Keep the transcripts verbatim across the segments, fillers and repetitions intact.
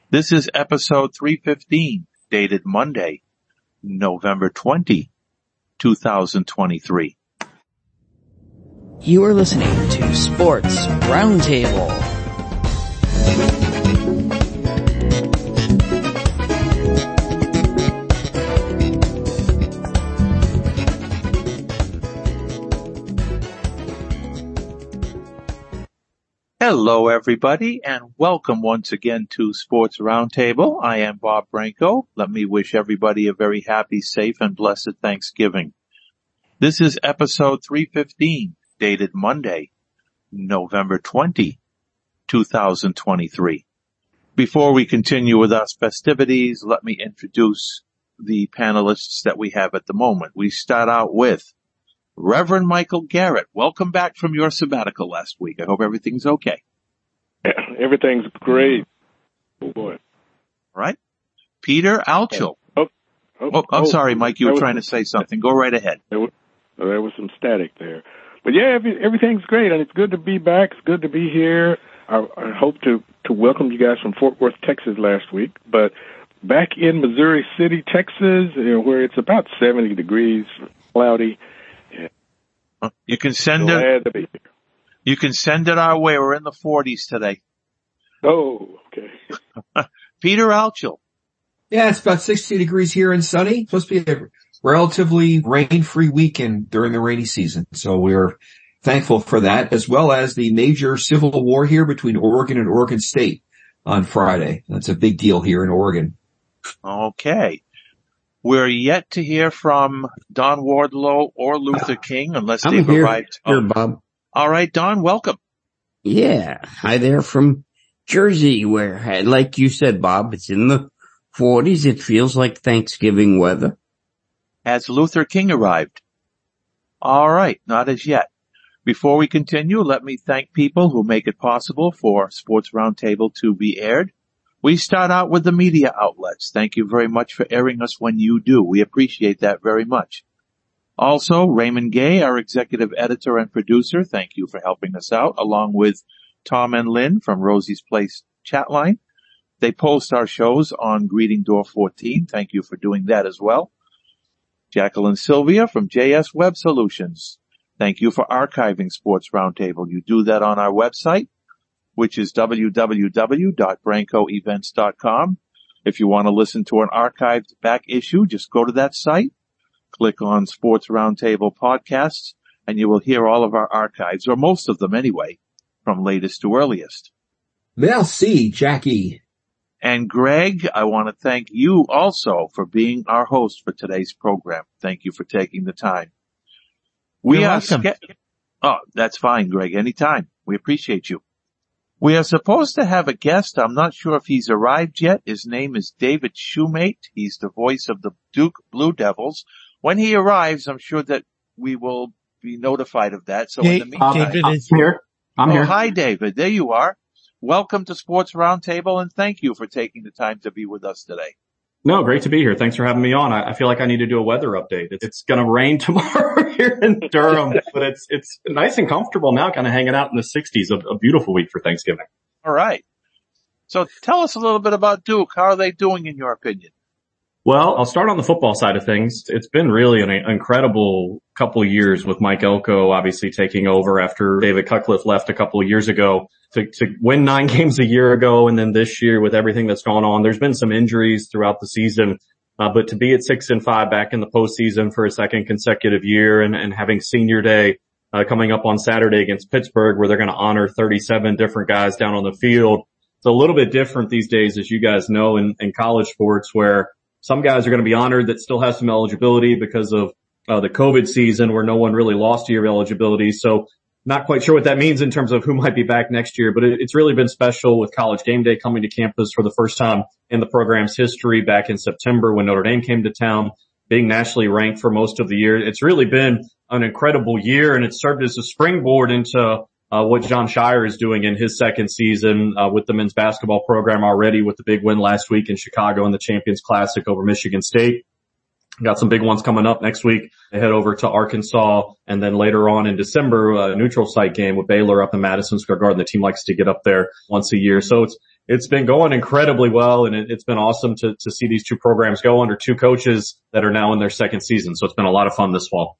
This is episode three fifteen, dated Monday, November twentieth, two thousand twenty-three. You are listening to Sports Roundtable. Hello, everybody, and welcome once again to Sports Roundtable. I am Bob Branco. Let me wish everybody a very happy, safe, and blessed Thanksgiving. This is episode three fifteen, dated Monday, November twentieth, two thousand twenty-three. Before we continue with our festivities, let me introduce the panelists that we have at the moment. We start out with Reverend Michael Garrett. Welcome back from your sabbatical last week. I hope everything's okay. Everything's great. Oh, boy. All right. Peter Altschul. Oh, oh, oh I'm oh, sorry, Mike. You were was, trying to say something. Go right ahead. There was, there was some static there. But, yeah, every, everything's great, and it's good to be back. It's good to be here. I, I hope to, to welcome you guys from Fort Worth, Texas last week. But back in Missouri City, Texas, you know, where it's about seventy degrees, cloudy. You can send it. You can send it our way. We're in the forties today. Oh, okay. Peter Altschul. Yeah, it's about sixty degrees here and sunny. It's supposed to be a relatively rain-free weekend during the rainy season. So we're thankful for that, as well as the major civil war here between Oregon and Oregon State on Friday. That's a big deal here in Oregon. Okay. We're yet to hear from Don Wardlow or Luther King unless I'm they've here, arrived. Here, oh. Bob. All right, Don, welcome. Yeah. Hi there from Jersey, where, like you said, Bob, it's in the forties. It feels like Thanksgiving weather. Has Luther King arrived? All right, not as yet. Before we continue, let me thank people who make it possible for Sports Roundtable to be aired. We start out with the media outlets. Thank you very much for airing us when you do. We appreciate that very much. Also, Raymond Gay, our executive editor and producer, thank you for helping us out, along with Tom and Lynn from Rosie's Place Chatline. They post our shows on Greeting Door fourteen. Thank you for doing that as well. Jacqueline Sylvia from J S Web Solutions. Thank you for archiving Sports Roundtable. You do that on our website, which is w w w dot branco events dot com. If you want to listen to an archived back issue, just go to that site, click on Sports Roundtable Podcasts, and you will hear all of our archives, or most of them anyway, from latest to earliest. Merci, Jackie. And Greg, I want to thank you also for being our host for today's program. Thank you for taking the time. We You're are welcome. ske- Oh, that's fine, Greg. Anytime. We appreciate you. We are supposed to have a guest. I'm not sure if he's arrived yet. His name is David Shoemate. He's the voice of the Duke Blue Devils. When he arrives, I'm sure that we will be notified of that. So Hey, in the meantime, David I'm is here. I'm oh, here. hi, David. There you are. Welcome to Sports Roundtable, and thank you for taking the time to be with us today. No, great to be here. Thanks for having me on. I, I feel like I need to do a weather update. It's, it's going to rain tomorrow here in Durham, but it's it's nice and comfortable now, kind of hanging out in the sixties. A, a beautiful week for Thanksgiving. All right. So tell us a little bit about Duke. How are they doing, in your opinion? Well, I'll start on the football side of things. It's been really an incredible couple of years with Mike Elko obviously taking over after David Cutcliffe left a couple of years ago. To, to win nine games a year ago, and then this year with everything that's gone on, there's been some injuries throughout the season. Uh, but to be at six and five back in the postseason for a second consecutive year, and, and having Senior Day uh, coming up on Saturday against Pittsburgh, where they're going to honor thirty-seven different guys down on the field. It's a little bit different these days, as you guys know, in, in college sports, where some guys are going to be honored that still have some eligibility because of uh, the COVID season, where no one really lost a year of eligibility. So not quite sure what that means in terms of who might be back next year, but it, it's really been special with College Game Day coming to campus for the first time in the program's history back in September when Notre Dame came to town, being nationally ranked for most of the year. It's really been an incredible year, and it's served as a springboard into uh, what Jon Scheyer is doing in his second season uh, with the men's basketball program already, with the big win last week in Chicago in the Champions Classic over Michigan State. Got some big ones coming up next week. They head over to Arkansas, and then later on in December, a neutral site game with Baylor up in Madison Square Garden. The team likes to get up there once a year. So it's it's been going incredibly well, and it, it's been awesome to, to see these two programs go under two coaches that are now in their second season. So it's been a lot of fun this fall.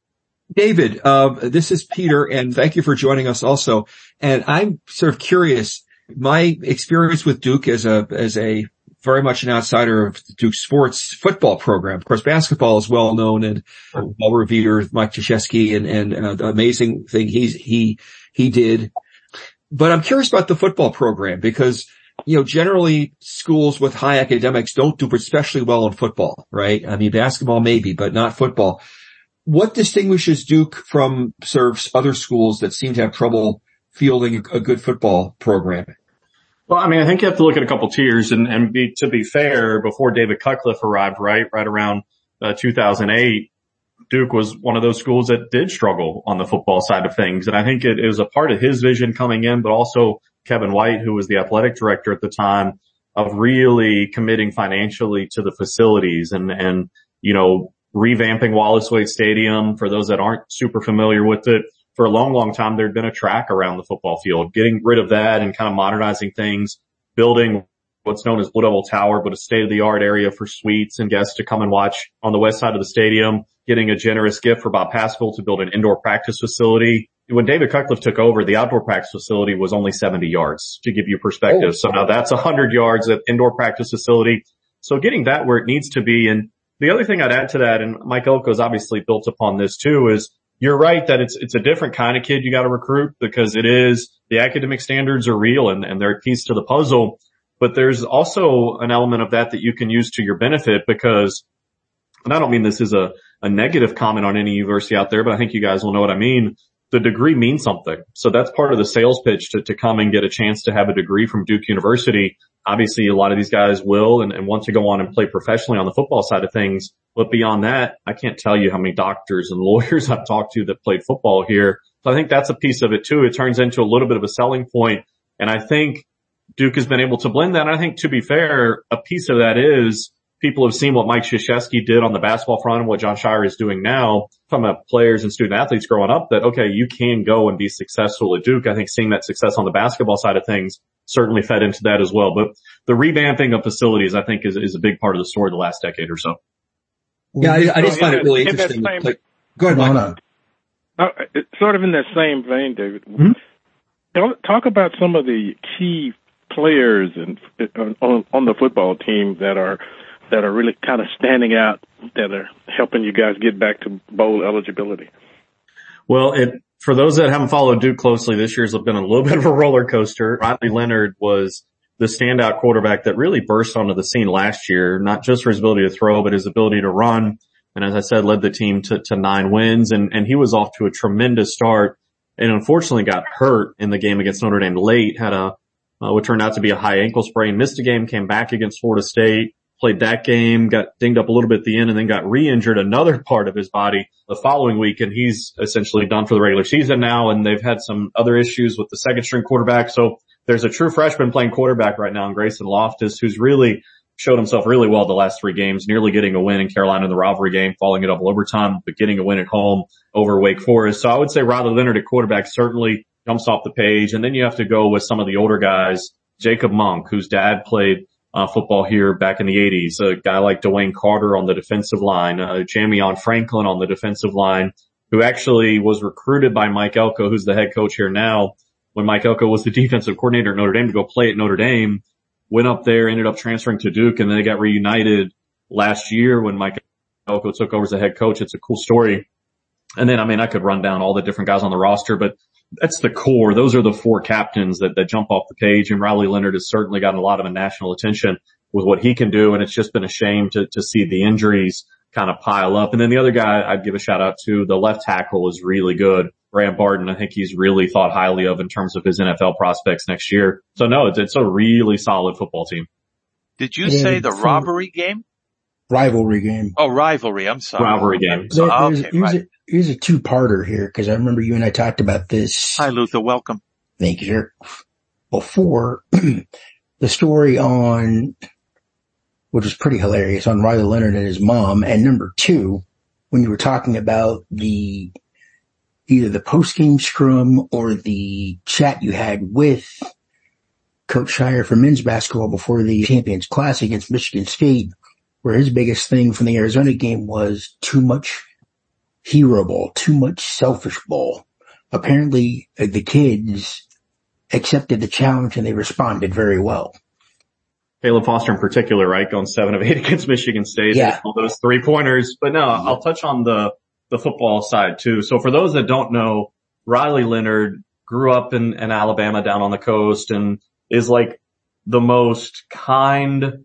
David, uh, this is Peter, and thank you for joining us also. And I'm sort of curious, my experience with Duke as a, as a very much an outsider of the Duke sports football program. Of course, basketball is well known and well revered. Mike Krzyzewski and, and uh, the amazing thing he's, he, he did. But I'm curious about the football program because, you know, generally schools with high academics don't do especially well in football, right? I mean, basketball maybe, but not football. What distinguishes Duke from sort of other schools that seem to have trouble fielding a good football program? Well, I mean, I think you have to look at a couple tiers and, and be, to be fair, before David Cutcliffe arrived, right, right around uh, two thousand eight, Duke was one of those schools that did struggle on the football side of things. And I think it, it was a part of his vision coming in, but also Kevin White, who was the athletic director at the time, of really committing financially to the facilities and, and, you know, revamping Wallace Wade Stadium. For those that aren't super familiar with it, for a long, long time, there'd been a track around the football field. Getting rid of that and kind of modernizing things, building what's known as Blue Devil Tower, but a state-of-the-art area for suites and guests to come and watch on the west side of the stadium, getting a generous gift for Bob Paschal to build an indoor practice facility. When David Cutcliffe took over, the outdoor practice facility was only seventy yards, to give you perspective. Oh. So now that's one hundred yards at indoor practice facility. So getting that where it needs to be. And the other thing I'd add to that, and Mike Elko's obviously built upon this too, is you're right that it's, it's a different kind of kid you got to recruit because it is, the academic standards are real and, and they're a piece to the puzzle. But there's also an element of that that you can use to your benefit because, and I don't mean this is a, a negative comment on any university out there, but I think you guys will know what I mean. The degree means something. So that's part of the sales pitch to, to come and get a chance to have a degree from Duke University. Obviously, a lot of these guys will and, and want to go on and play professionally on the football side of things. But beyond that, I can't tell you how many doctors and lawyers I've talked to that played football here. So I think that's a piece of it too. It turns into a little bit of a selling point. And I think Duke has been able to blend that. And I think, to be fair, a piece of that is people have seen what Mike Krzyzewski did on the basketball front and what John Shire is doing now from a players and student athletes growing up that, okay, you can go and be successful at Duke. I think seeing that success on the basketball side of things certainly fed into that as well. But the revamping of facilities, I think, is, is a big part of the story the last decade or so. Yeah, I, I just find it really interesting. Same, like, go ahead, Mike. Uh, it's sort of in that same vein, David. Mm-hmm. Talk about some of the key players and on, on the football team that are that are really kind of standing out, that are helping you guys get back to bowl eligibility. Well, it, for those that haven't followed Duke closely, this year's been a little bit of a roller coaster. Riley Leonard was the standout quarterback that really burst onto the scene last year, not just for his ability to throw, but his ability to run. And as I said, led the team to, to nine wins. And, and he was off to a tremendous start and unfortunately got hurt in the game against Notre Dame late, had a, uh, what turned out to be a high ankle sprain, missed a game, came back against Florida State, played that game, got dinged up a little bit at the end, and then got re-injured another part of his body the following week. And he's essentially done for the regular season now. And they've had some other issues with the second string quarterback. So there's a true freshman playing quarterback right now in Grayson Loftus, who's really showed himself really well the last three games, nearly getting a win in Carolina in the rivalry game, falling it double overtime, but getting a win at home over Wake Forest. So I would say Riley Leonard at quarterback certainly jumps off the page. And then you have to go with some of the older guys, Jacob Monk, whose dad played uh, football here back in the eighties, a guy like Dwayne Carter on the defensive line, uh, Jamion Franklin on the defensive line, who actually was recruited by Mike Elko, who's the head coach here now, when Mike Elko was the defensive coordinator at Notre Dame, to go play at Notre Dame. Went up there, ended up transferring to Duke, and then they got reunited last year when Mike Elko took over as the head coach. It's a cool story. And then, I mean, I could run down all the different guys on the roster, but that's the core. Those are the four captains that, that jump off the page. And Riley Leonard has certainly gotten a lot of national attention with what he can do. And it's just been a shame to, to see the injuries kind of pile up. And then the other guy I'd give a shout out to, the left tackle, is really good. Graham Barton, I think he's really thought highly of in terms of his N F L prospects next year. So no, it's, it's a really solid football team. Did you yeah, say the robbery game? Rivalry game. Oh, rivalry. I'm sorry. Rivalry game. There, oh, okay, here's, right. a, here's a two-parter here, because I remember you and I talked about this. Hi, Luther. Welcome. Thank you, sir. Before, the story on, which was pretty hilarious, on Riley Leonard and his mom. And number two, when you were talking about the either the post-game scrum or the chat you had with Coach Shire for men's basketball before the Champions Classic against Michigan State, where his biggest thing from the Arizona game was too much hero ball, too much selfish ball. Apparently, uh, the kids accepted the challenge and they responded very well. Caleb Foster in particular, right? Going seven of eight against Michigan State. Yeah. All those three pointers. But no, I'll touch on the, the football side too. So for those that don't know, Riley Leonard grew up in, in Alabama down on the coast and is like the most kind,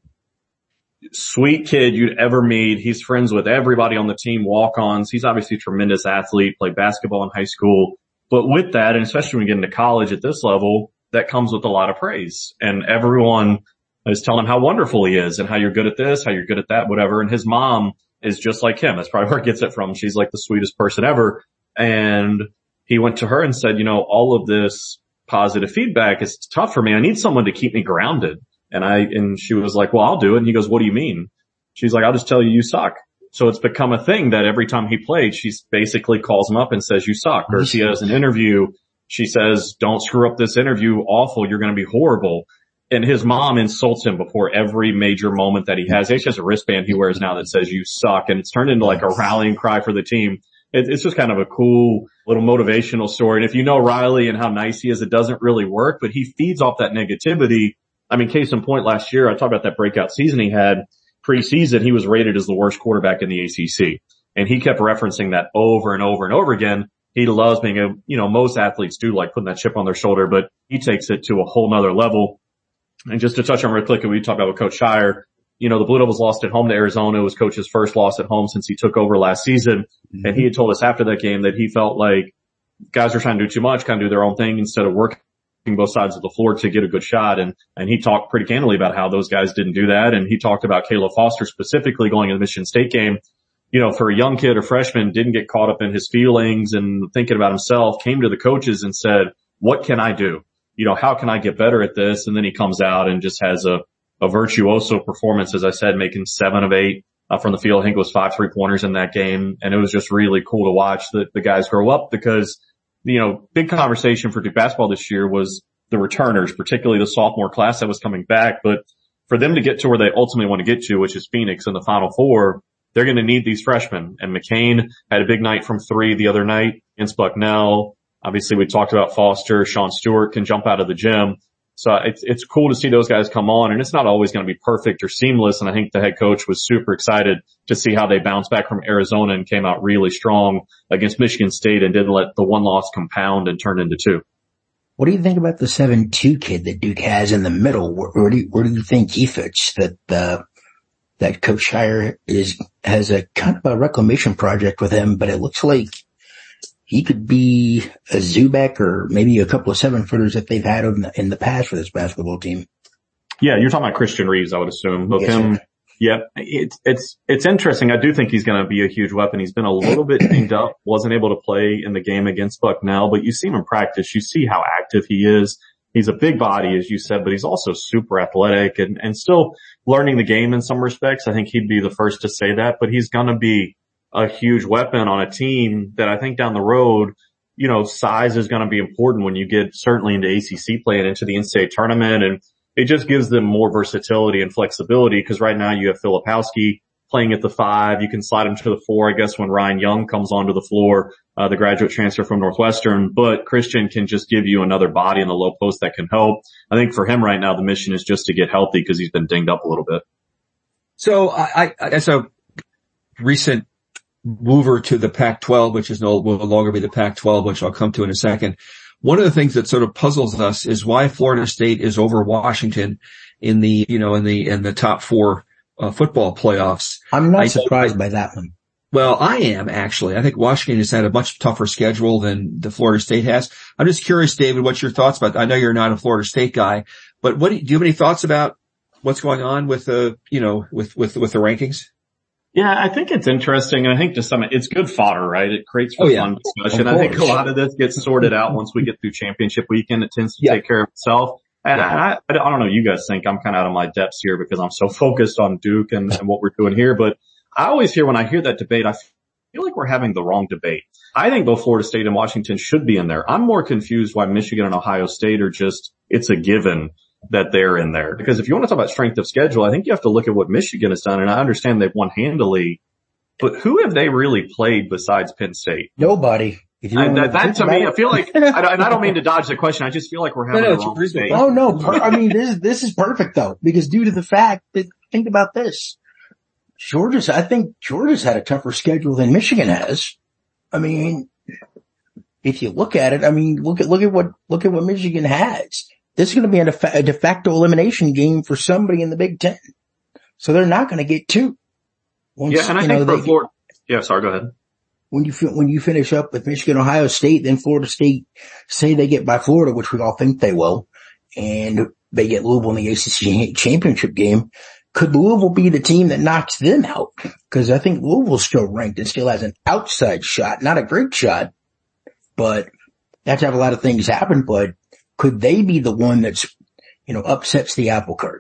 sweet kid you'd ever meet. He's friends with everybody on the team, walk-ons. He's obviously a tremendous athlete, played basketball in high school. But with that, and especially when you get into college at this level, that comes with a lot of praise. And everyone is telling him how wonderful he is and how you're good at this, how you're good at that, whatever. And his mom is just like him. That's probably where he gets it from. She's like the sweetest person ever. And he went to her and said, you know, all of this positive feedback is tough for me. I need someone to keep me grounded. And I, and she was like, well, I'll do it. And he goes, what do you mean? She's like, I'll just tell you, you suck. So it's become a thing that every time he played, she basically calls him up and says, you suck. Or if he has an interview, she says, don't screw up this interview. Awful. You're going to be horrible. And his mom insults him before every major moment that he has. He has a wristband he wears now that says you suck. And it's turned into like a rallying cry for the team. It, it's just kind of a cool little motivational story. And if you know Riley and how nice he is, it doesn't really work, but he feeds off that negativity. I mean, case in point, last year, I talked about that breakout season he had. Preseason, he was rated as the worst quarterback in the A C C. And he kept referencing that over and over and over again. He loves being a, you know, most athletes do like putting that chip on their shoulder, but he takes it to a whole nother level. And just to touch on real quick, we talked about with Coach Shire, you know, the Blue Devils lost at home to Arizona. It was Coach's first loss at home since he took over last season. Mm-hmm. And he had told us after that game that he felt like guys were trying to do too much, kind of do their own thing instead of working both sides of the floor to get a good shot. And, and he talked pretty candidly about how those guys didn't do that. And he talked about Caleb Foster specifically going to the Michigan State game, you know, for a young kid or freshman, didn't get caught up in his feelings and thinking about himself, came to the coaches and said, what can I do? You know, how can I get better at this? And then he comes out and just has a, a virtuoso performance, as I said, making seven of eight uh, from the field. I think it was five three pointers in that game. And it was just really cool to watch the, the guys grow up because, you know, big conversation for Duke basketball this year was the returners, particularly the sophomore class that was coming back. But for them to get to where they ultimately want to get to, which is Phoenix in the Final Four, they're going to need these freshmen. And McCain had a big night from three the other night against Bucknell. Obviously, we talked about Foster. Sean Stewart can jump out of the gym. So it's, it's cool to see those guys come on, and it's not always going to be perfect or seamless. And I think the head coach was super excited to see how they bounced back from Arizona and came out really strong against Michigan State and didn't let the one loss compound and turn into two. What do you think about the seven two kid that Duke has in the middle? Where, where do you, where do you think he fits? That, uh, that Coach Shire is, has a kind of a reclamation project with him, but it looks like he could be a Zubek or maybe a couple of seven footers that they've had in the, in the past for this basketball team. Yeah, you're talking about Christian Reeves, I would assume. Of yes, him. Sir. Yep. It's, it's, it's interesting. I do think he's going to be a huge weapon. He's been a little bit dinged up, wasn't able to play in the game against Bucknell, but you see him in practice. You see how active he is. He's a big body, as you said, but he's also super athletic and, and still learning the game in some respects. I think he'd be the first to say that, but he's going to be a huge weapon on a team that I think down the road, you know, size is going to be important when you get certainly into A C C play and into the N C double A tournament. And it just gives them more versatility and flexibility because right now you have Filipowski playing at the five. You can slide him to the four, I guess, when Ryan Young comes onto the floor, uh, the graduate transfer from Northwestern. But Christian can just give you another body in the low post that can help. I think for him right now, the mission is just to get healthy because he's been dinged up a little bit. So I, I as a recent mover to the Pac twelve, which is no, will no longer be the Pac twelve, which I'll come to in a second. One of the things that sort of puzzles us is why Florida State is over Washington in the, you know, in the, in the top four uh, football playoffs. I'm not I, surprised I, by that one. Well, I am actually. I think Washington has had a much tougher schedule than the Florida State has. I'm just curious, David, what's your thoughts about that? I know you're not a Florida State guy, but what do you, do you have any thoughts about what's going on with the, you know, with, with, with the rankings? Yeah, I think it's interesting. And I think to some, it's good fodder, right? It creates for oh, yeah. fun discussion. I think a lot of this gets sorted out once we get through championship weekend. It tends to yeah. take care of itself. And yeah. I, I don't know, you guys think I'm kind of out of my depths here because I'm so focused on Duke and, and what we're doing here. But I always hear when I hear that debate, I feel like we're having the wrong debate. I think both Florida State and Washington should be in there. I'm more confused why Michigan and Ohio State are just, it's a given. that they're in there. Because if you want to talk about strength of schedule, I think you have to look at what Michigan has done. And I understand they've won handily, but who have they really played besides Penn State? Nobody. If you I, that, that to me, it. I feel like, I, and I don't mean to dodge the question. I just feel like we're having No, no, the wrong it's debate. Oh no, per- I mean this is this is perfect though, because due to the fact that think about this, Georgia's I think Georgia's had a tougher schedule than Michigan has. I mean, if you look at it, I mean, look at look at what look at what Michigan has. This is going to be a de, fa- a de facto elimination game for somebody in the Big Ten, so they're not going to get two. Once, Yeah, and I you think know, for they, Florida, yeah, sorry, go ahead. when you fi- when you finish up with Michigan, Ohio State, then Florida State, say they get by Florida, which we all think they will, and they get Louisville in the A C C championship game. Could Louisville be the team that knocks them out? Because I think Louisville's still ranked and still has an outside shot, not a great shot, but that's have a lot of things happen. But could they be the one that's, you know, upsets the apple cart?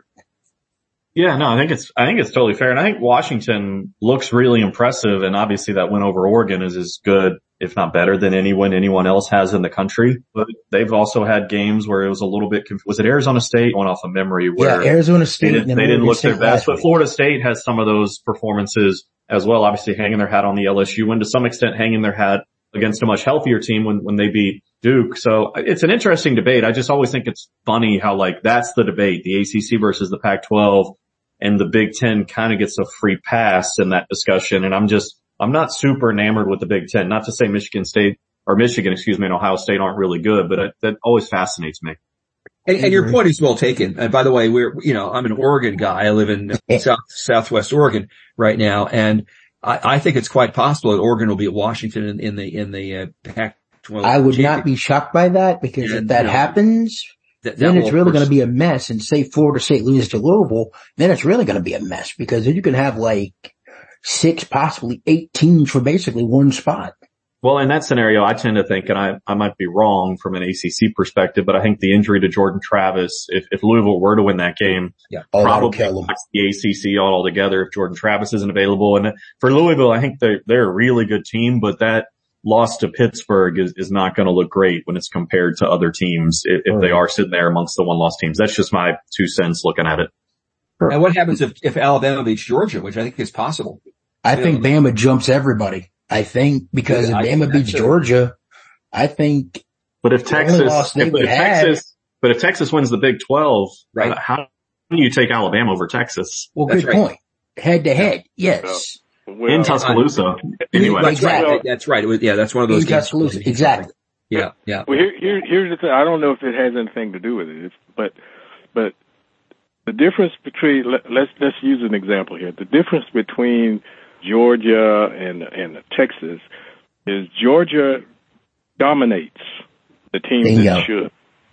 Yeah, no, I think it's, I think it's totally fair. And I think Washington looks really impressive. And obviously that win over Oregon is as good, if not better than anyone, anyone else has in the country. But they've also had games where it was a little bit, conf- was it Arizona State? Going off of memory where Yeah, Arizona State. they didn't, and they didn't Oregon look their State best, last but Florida State has some of those performances as well. Obviously hanging their hat on the L S U and to some extent hanging their hat against a much healthier team when, when they beat Duke. So it's an interesting debate. I just always think it's funny how like that's the debate, the A C C versus the Pac twelve. And the Big Ten kind of gets a free pass in that discussion. And I'm just, I'm not super enamored with the Big Ten. Not to say Michigan State or Michigan, excuse me, and Ohio State aren't really good, but it, that always fascinates me. And, and your point is well taken. And by the way, we're, you know, I'm an Oregon guy. I live in South, Southwest Oregon right now. And I, I think it's quite possible that Oregon will be at Washington in, in the, in the uh, Pac twelve. I would not be shocked by that because And, if that you know, happens, that, that then will, it's of really course- going to be a mess. And say Florida State loses to Louisville, then it's really going to be a mess because then you can have like six, possibly eight teams for basically one spot. Well, in that scenario, I tend to think, and I, I might be wrong from an A C C perspective, but I think the injury to Jordan Travis, if, if Louisville were to win that game, Yeah, oh, that'll probably kill 'em. knocks the A C C all altogether if Jordan Travis isn't available. And for Louisville, I think they're, they're a really good team, but that loss to Pittsburgh is, is not going to look great when it's compared to other teams if, if they are sitting there amongst the one-loss teams. That's just my two cents looking at it. And what happens if, if Alabama beats Georgia, which I think is possible? I think Bama jumps everybody. I think because Yeah, I if think Bama beats that's a- Georgia, I think But if The only loss Texas, they if, would if have- Texas, but if Texas wins the Big twelve, Right. uh, how do you take Alabama over Texas well, That's good right. point. Head to head, yes. Well, in Tuscaloosa? Anyway, That's right. Exactly. That's right. It was, yeah, that's one of those In games. Tuscaloosa, exactly. Yeah, yeah. Well, here, here, here's the thing. I don't know if it has anything to do with it, but, but the difference between let, let's let's use an example here. The difference between Georgia and and Texas is Georgia dominates the teams Bingo. that should.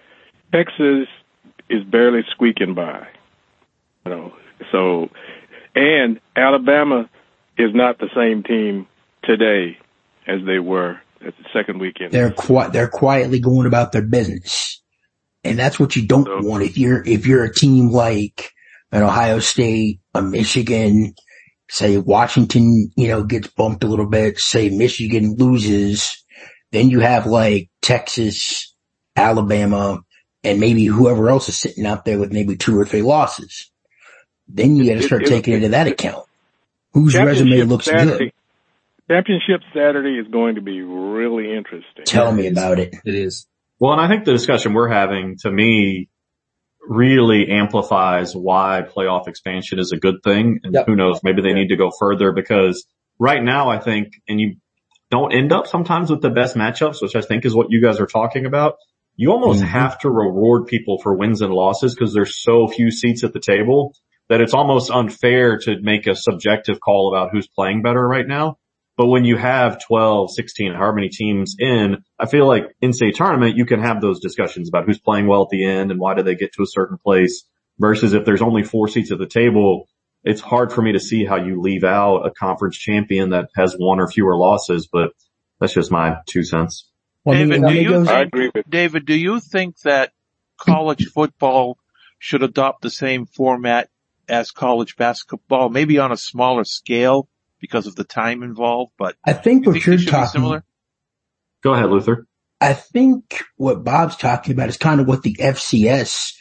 Texas is barely squeaking by, you know. So, and Alabama is not the same team today as they were at the second weekend. They're qui- they're quietly going about their business. And that's what you don't So- want if you're, if you're a team like an Ohio State, a Michigan, say Washington, you know, gets bumped a little bit, say Michigan loses, then you have like Texas, Alabama, and maybe whoever else is sitting out there with maybe two or three losses. Then you got to It- start it- taking it- into that account. Whose resume Championship looks Saturday, good? Championship Saturday is going to be really interesting. Tell me about it. It is. well, and I think the discussion we're having, to me, really amplifies why playoff expansion is a good thing. And Yep. who knows, maybe they need to go further because right now I think, and you don't end up sometimes with the best matchups, which I think is what you guys are talking about. You almost Mhm. have to reward people for wins and losses because there's so few seats at the table that it's almost unfair to make a subjective call about who's playing better right now. But when you have twelve, sixteen, however many teams in, I feel like in state tournament, you can have those discussions about who's playing well at the end and why did they get to a certain place versus if there's only four seats at the table, it's hard for me to see how you leave out a conference champion that has one or fewer losses, but that's just my two cents. Well, David, then do it you goes- I think, agree with David, do you think that college football should adopt the same format as college basketball, maybe on a smaller scale because of the time involved, but I think you what think you're they should be talking, similar? Go ahead, Luther. I think what Bob's talking about is kind of what the F C S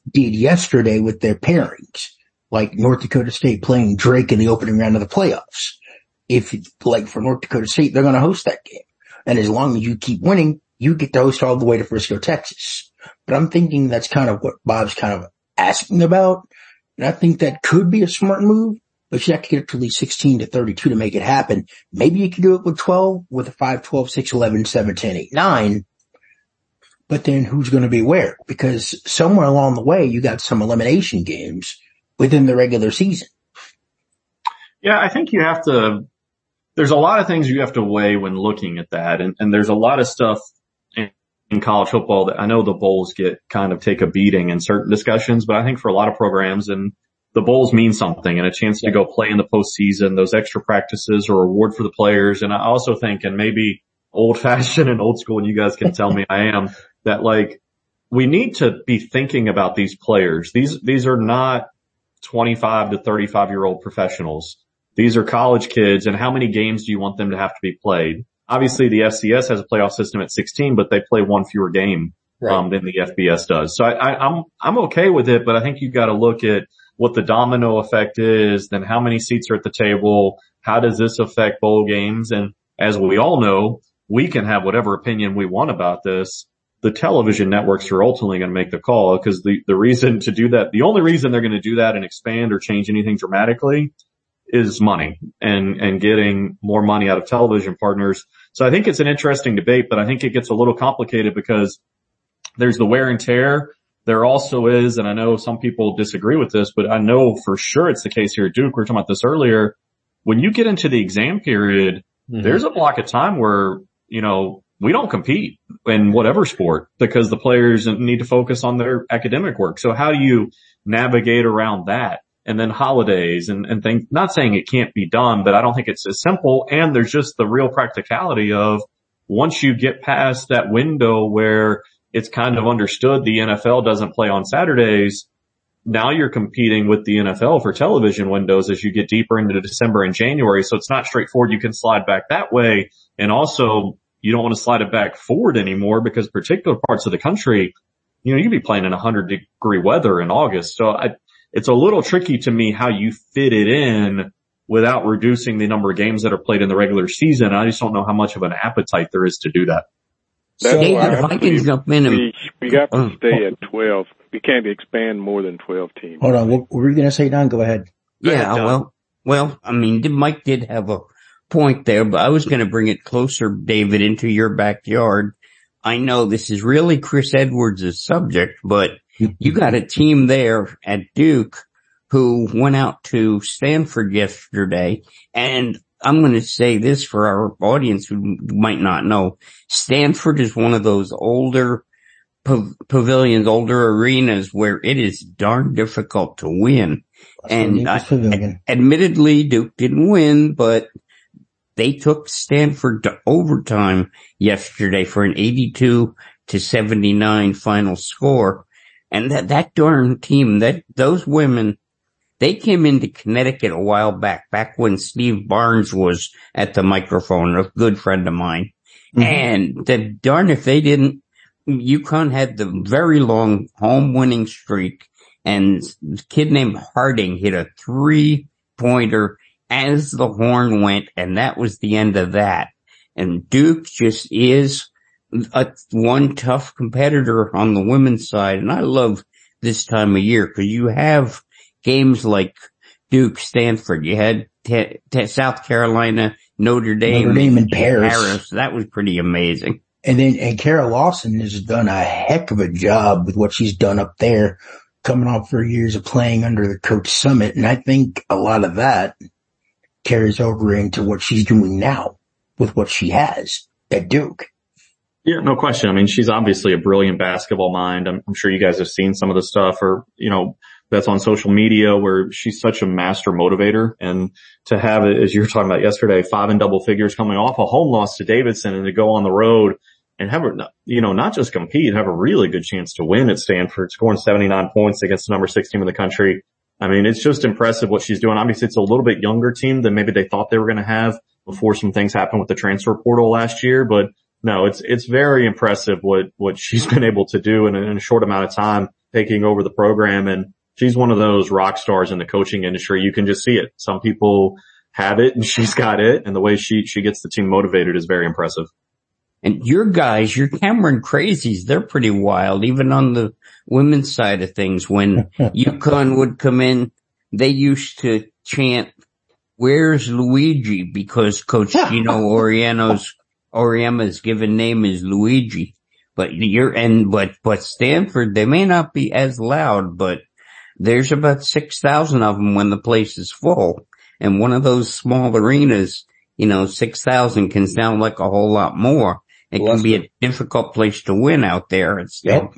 did yesterday with their pairings, like North Dakota State playing Drake in the opening round of the playoffs. If, like for North Dakota State, they're going to host that game. And as long as you keep winning, you get to host all the way to Frisco, Texas. But I'm thinking that's kind of what Bob's kind of asking about. And I think that could be a smart move, but you have to get it to at least sixteen to thirty-two to make it happen. Maybe you could do it with twelve, with a five, twelve, six, eleven, seven, ten, eight, nine. But then who's going to be where? Because somewhere along the way, you got some elimination games within the regular season. Yeah, I think you have to, there's a lot of things you have to weigh when looking at that. And, and there's a lot of stuff in, in college football that I know the bowls get kind of take a beating in certain discussions, but I think for a lot of programs, and the bowls mean something, and a chance to go play in the postseason, those extra practices are a reward for the players. And I also think, and maybe old fashioned and old school, and you guys can tell me I am, that like we need to be thinking about these players. These, these are not twenty-five to thirty-five year old professionals. These are college kids, and how many games do you want them to have to be played? Obviously the F C S has a playoff system at sixteen, but they play one fewer game, right. um, than the F B S does. So I, I, I'm, I'm okay with it, but I think you got to look at what the domino effect is, then how many seats are at the table, how does this affect bowl games? And as we all know, we can have whatever opinion we want about this. The television networks are ultimately going to make the call, because the, the reason to do that, the only reason they're going to do that and expand or change anything dramatically is money and, and getting more money out of television partners. So I think it's an interesting debate, but I think it gets a little complicated because there's the wear and tear. There also is, and I know some people disagree with this, but I know for sure it's the case here at Duke. We were talking about this earlier. When you get into the exam period, mm-hmm. there's a block of time where, you know, we don't compete in whatever sport because the players need to focus on their academic work. So how do you navigate around that? And then holidays and, and things, not saying it can't be done, but I don't think it's as simple. And there's just the real practicality of once you get past that window where it's kind of understood the N F L doesn't play on Saturdays, now you're competing with the N F L for television windows as you get deeper into December and January. So it's not straightforward. You can slide back that way. And also you don't want to slide it back forward anymore because particular parts of the country, you know, you could be playing in one hundred degree weather in August. So I, it's a little tricky to me how you fit it in without reducing the number of games that are played in the regular season. I just don't know how much of an appetite there is to do that. So David, if I can jump in and, we, we got to stay at twelve. We can't expand more than twelve teams. Hold on. What were you going to say, Don? Go ahead. Yeah, well, well, I mean, Mike did have a point there, but I was going to bring it closer, David, into your backyard. I know this is really Chris Edwards' subject, but you got a team there at Duke who went out to Stanford yesterday, and I'm going to say this for our audience who might not know. Stanford is one of those older pav- pavilions, older arenas where it is darn difficult to win. And uh, admittedly, Duke didn't win, but they took Stanford to overtime yesterday for an eighty-two to seventy-nine final score. And that, that darn team, that, those women, they came into Connecticut a while back, back when Steve Barnes was at the microphone, a good friend of mine. Mm-hmm. And the darn if they didn't, UConn had the very long home winning streak, and a kid named Harding hit a three pointer as the horn went, and that was the end of that. And Duke just is a one tough competitor on the women's side, and I love this time of year because you have games like Duke, Stanford. You had te- te- South Carolina, Notre Dame, Notre Dame and Paris. Paris. That was pretty amazing. And then, and Kara Lawson has done a heck of a job with what she's done up there, coming off for years of playing under the Coach Summit. And I think a lot of that carries over into what she's doing now with what she has at Duke. Yeah, no question. I mean, she's obviously a brilliant basketball mind. I'm, I'm sure you guys have seen some of the stuff, or, you know, that's on social media where she's such a master motivator. And to have it, as you were talking about yesterday, five in double figures coming off a home loss to Davidson, and to go on the road and have a, you know, not just compete, have a really good chance to win at Stanford, scoring seventy-nine points against the number six team in the country. I mean, it's just impressive what she's doing. Obviously, it's a little bit younger team than maybe they thought they were going to have before some things happened with the transfer portal last year. But no, it's, it's very impressive what, what she's been able to do in a, in a short amount of time. taking over the program. And she's one of those rock stars in the coaching industry. You can just see it. Some people have it and she's got it. And the way she, she gets the team motivated is very impressive. And your guys, your Cameron Crazies, they're pretty wild, even on the women's side of things. When UConn would come in, they used to chant, "Where's Luigi?" Because Coach Gino Oriano's, Oriema's given name is Luigi. But you're, and, but, but Stanford, they may not be as loud, but there's about six thousand of them when the place is full. And one of those small arenas, you know, six thousand can sound like a whole lot more. It can be a difficult place to win out there at Stanford. Yep.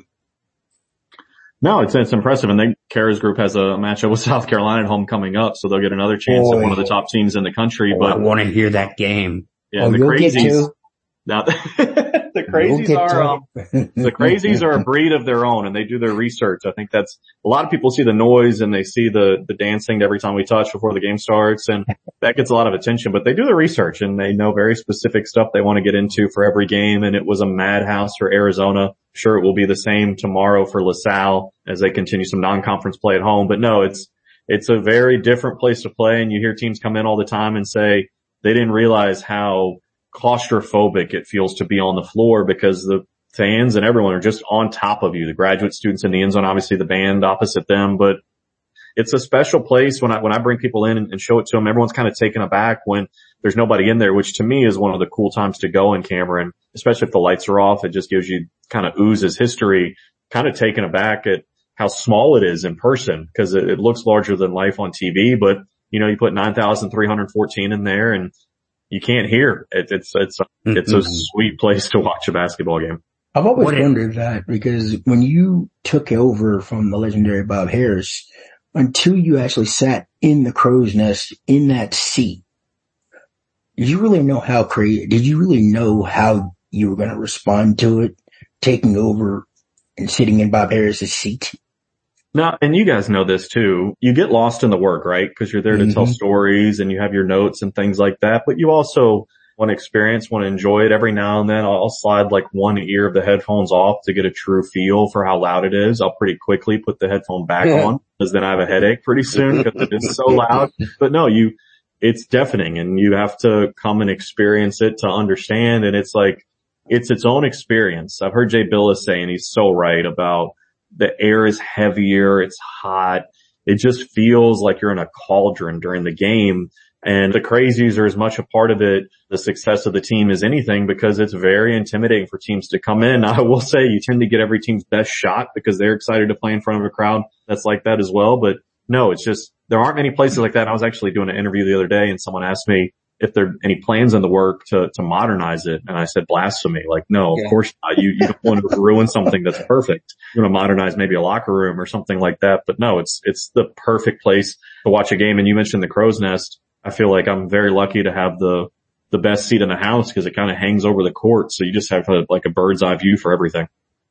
No, it's, it's impressive. And then Kara's group has a matchup with South Carolina at home coming up, so they'll get another chance Boy. at one of the top teams in the country. Oh, but I want to hear that game. Yeah, oh, the you'll Crazies. Get to. Now, the Crazies are, um, the Crazies are a breed of their own and they do their research. I think that's, a lot of people see the noise and they see the, the dancing every time we touch before the game starts, and that gets a lot of attention, but they do the research and they know very specific stuff they want to get into for every game. And it was a madhouse for Arizona. Sure, it will be the same tomorrow for LaSalle as they continue some non-conference play at home, but no, it's, it's a very different place to play. And you hear teams come in all the time and say they didn't realize how claustrophobic it feels to be on the floor because the fans and everyone are just on top of you. The graduate students in the end zone, obviously the band opposite them, but it's a special place when I, when I bring people in and, and show it to them. Everyone's kind of taken aback when there's nobody in there, which to me is one of the cool times to go in Cameron, especially if the lights are off. It just gives you kind of oozes history, kind of taken aback at how small it is in person because it, it looks larger than life on T V, but you know, you put nine thousand three hundred fourteen in there and you can't hear. It, it's, it's, it's a sweet place to watch a basketball game. I've always What wondered that because when you took over from the legendary Bob Harris, until you actually sat in the crow's nest in that seat, did you really know how crazy, did you really know how you were going to respond to it, taking over and sitting in Bob Harris's seat? No, and you guys know this too. You get lost in the work, right? Because you're there to mm-hmm. tell stories and you have your notes and things like that. But you also want to experience, want to enjoy it. Every now and then I'll slide like one ear of the headphones off to get a true feel for how loud it is. I'll pretty quickly put the headphone back yeah. on because then I have a headache pretty soon because it is so loud. But no, you, it's deafening and you have to come and experience it to understand. And it's like, it's its own experience. I've heard Jay Billis say, and he's so right about the air is heavier. It's hot. It just feels like you're in a cauldron during the game. And the Crazies are as much a part of it, the success of the team, as anything, because it's very intimidating for teams to come in. I will say you tend to get every team's best shot because they're excited to play in front of a crowd that's like that as well. But no, it's just, there aren't many places like that. I was actually doing an interview the other day and someone asked me if there are any plans in the work to, to modernize it. And I said, blasphemy. Like, no, of yeah. course not. You, you don't want to ruin something that's perfect. You want to modernize maybe a locker room or something like that. But no, it's, it's the perfect place to watch a game. And you mentioned the Crow's Nest. I feel like I'm very lucky to have the, the best seat in the house because it kind of hangs over the court. So you just have a, like a bird's eye view for everything.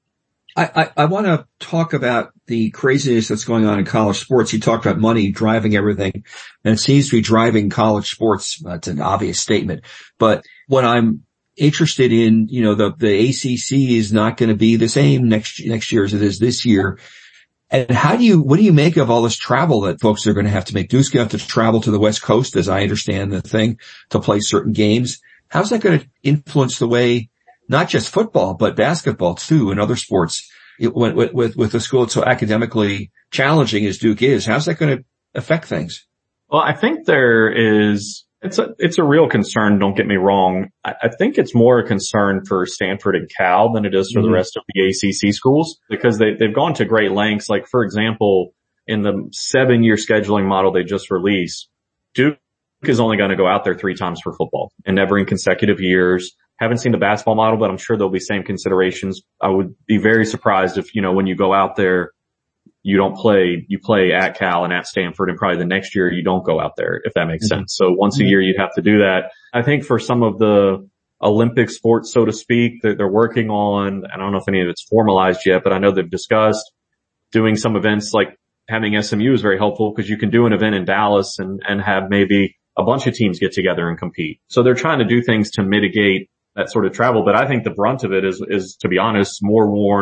I, I, I want to talk about the craziness that's going on in college sports. You talked about money driving everything, and it seems to be driving college sports. That's an obvious statement. But what I'm interested in, you know, the, the A C C is not going to be the same next, next year as it is this year. And how do you, what do you make of all this travel that folks are going to have to make? Duke's going to have to travel to the West Coast, as I understand the thing, to play certain games. How's that going to influence the way, not just football, but basketball too, and other sports? It, with, with, with a school that's so academically challenging as Duke is, how's that going to affect things? Well, I think there is, it's a, it's a real concern. Don't get me wrong. I, I think it's more a concern for Stanford and Cal than it is for mm-hmm. the rest of the A C C schools because they, they've gone to great lengths. Like, for example, in the seven year scheduling model they just released, Duke is only going to go out there three times for football and never in consecutive years. Haven't seen the basketball model, but I'm sure there'll be same considerations. I would be very surprised if, you know, when you go out there, you don't play, you play at Cal and at Stanford, and probably the next year you don't go out there, if that makes mm-hmm. sense. So once a year you'd have to do that. I think for some of the Olympic sports, so to speak, that they're working on, I don't know if any of it's formalized yet, but I know they've discussed doing some events like having S M U is very helpful because you can do an event in Dallas and, and have maybe a bunch of teams get together and compete. So they're trying to do things to mitigate that sort of travel. But I think the brunt of it is, is to be honest, more worn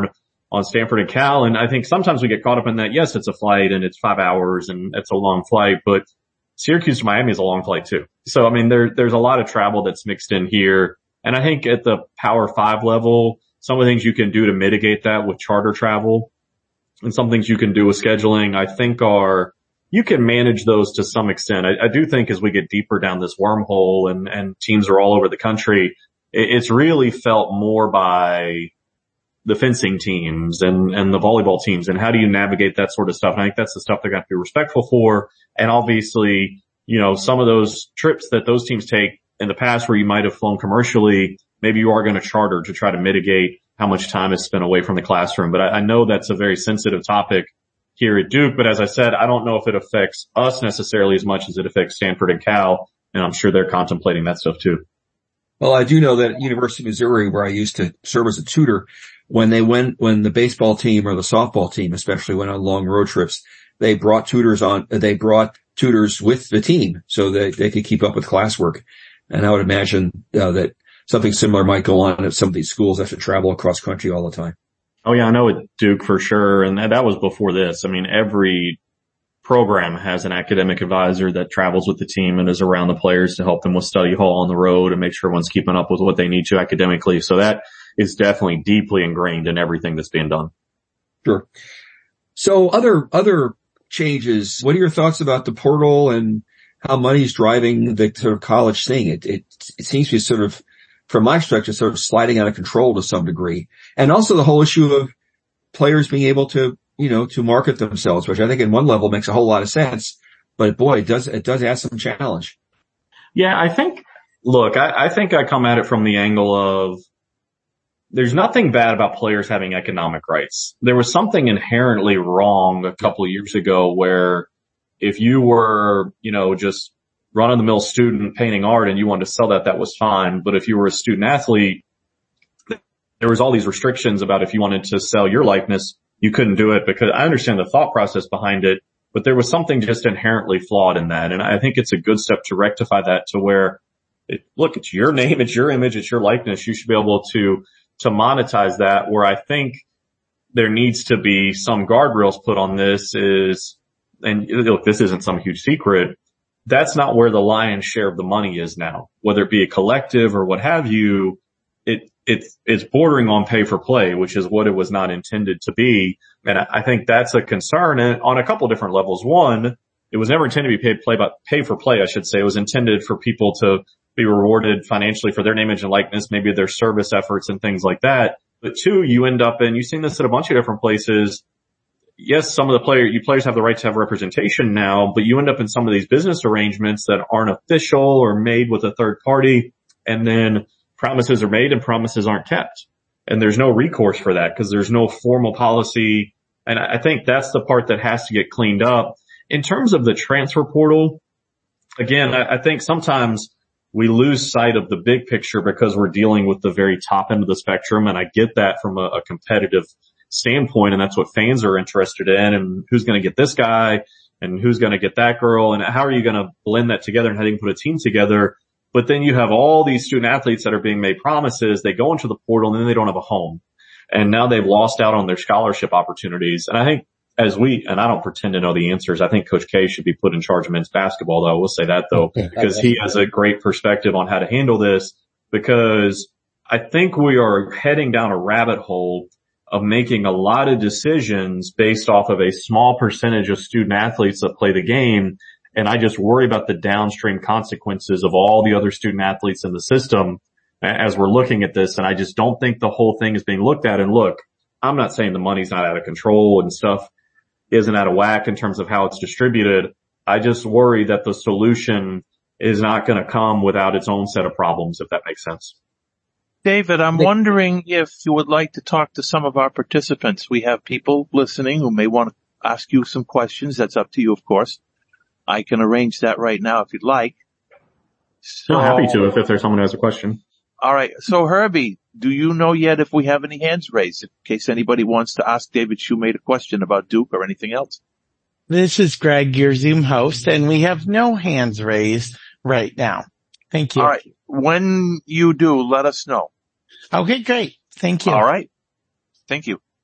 on Stanford and Cal. And I think sometimes we get caught up in that. Yes, it's a flight and it's five hours and it's a long flight, but Syracuse to Miami is a long flight too. So, I mean, there, there's a lot of travel that's mixed in here. And I think at the Power Five level, some of the things you can do to mitigate that with charter travel and some things you can do with scheduling, I think are, you can manage those to some extent. I, I do think as we get deeper down this wormhole and, and teams are all over the country, it, it's really felt more by the fencing teams and, and the volleyball teams and how do you navigate that sort of stuff. And I think that's the stuff they're going to be respectful for. And obviously, you know, some of those trips that those teams take in the past where you might have flown commercially, maybe you are going to charter to try to mitigate how much time is spent away from the classroom. But I, I know that's a very sensitive topic here at Duke. But as I said, I don't know if it affects us necessarily as much as it affects Stanford and Cal. And I'm sure they're contemplating that stuff too. Well, I do know that at University of Missouri, where I used to serve as a tutor, when they went, when the baseball team or the softball team especially went on long road trips, they brought tutors on, they brought tutors with the team so that they could keep up with classwork. And I would imagine uh, that something similar might go on at some of these schools that have to travel across country all the time. Oh yeah, I know at Duke for sure. And that was before this. I mean, every program has an academic advisor that travels with the team and is around the players to help them with study hall on the road and make sure everyone's keeping up with what they need to academically. So that is definitely deeply ingrained in everything that's being done. Sure. So other, other changes, what are your thoughts about the portal and how money's driving the sort of college thing? It, it, it seems to be sort of, from my perspective, sort of sliding out of control to some degree. And also the whole issue of players being able to, you know, to market themselves, which I think in one level makes a whole lot of sense. But boy, it does, it does add some challenge. Yeah, I think, look, I, I think I come at it from the angle of there's nothing bad about players having economic rights. There was something inherently wrong a couple of years ago where if you were, you know, just run-of-the-mill student painting art and you wanted to sell that, that was fine. But if you were a student athlete, there was all these restrictions about if you wanted to sell your likeness, you couldn't do it because I understand the thought process behind it, but there was something just inherently flawed in that. And I think it's a good step to rectify that to where, it, look, it's your name, it's your image, it's your likeness. You should be able to, to monetize that. Where I think there needs to be some guardrails put on this is, and look, this isn't some huge secret. That's not where the lion's share of the money is now, whether it be a collective or what have you. It, it's, it's bordering on pay for play, which is what it was not intended to be. And I, I think that's a concern and on a couple of different levels. One, it was never intended to be paid play, but pay for play, I should say. It was intended for people to be rewarded financially for their name, image, and likeness, maybe their service efforts and things like that. But two, you end up in, you've seen this at a bunch of different places. Yes, some of the player, you players have the right to have representation now, but you end up in some of these business arrangements that aren't official or made with a third party. And then promises are made and promises aren't kept. And there's no recourse for that because there's no formal policy. And I think that's the part that has to get cleaned up. In terms of the transfer portal, again, I, I think sometimes we lose sight of the big picture because we're dealing with the very top end of the spectrum. And I get that from a, a competitive standpoint. And that's what fans are interested in. And who's going to get this guy and who's going to get that girl? And how are you going to blend that together and how do you put a team together? But then you have all these student athletes that are being made promises. They go into the portal and then they don't have a home. And now they've lost out on their scholarship opportunities. And I think as we, and I don't pretend to know the answers, I think Coach K should be put in charge of men's basketball though. I will say that though, because he has a great perspective on how to handle this, because I think we are heading down a rabbit hole of making a lot of decisions based off of a small percentage of student athletes that play the game. And I just worry about the downstream consequences of all the other student athletes in the system as we're looking at this. And I just don't think the whole thing is being looked at. And look, I'm not saying the money's not out of control and stuff isn't out of whack in terms of how it's distributed. I just worry that the solution is not going to come without its own set of problems, if that makes sense. David, I'm wondering if you would like to talk to some of our participants. We have people listening who may want to ask you some questions. That's up to you, of course. I can arrange that right now if you'd like. So, I'm happy to if, if there's someone who has a question. All right. So Herbie, do you know yet if we have any hands raised in case anybody wants to ask David Shumate a question about Duke or anything else? This is Greg, your Zoom host, and we have no hands raised right now. Thank you. All right. When you do, let us know. Okay, great. Thank you. All right. Thank you.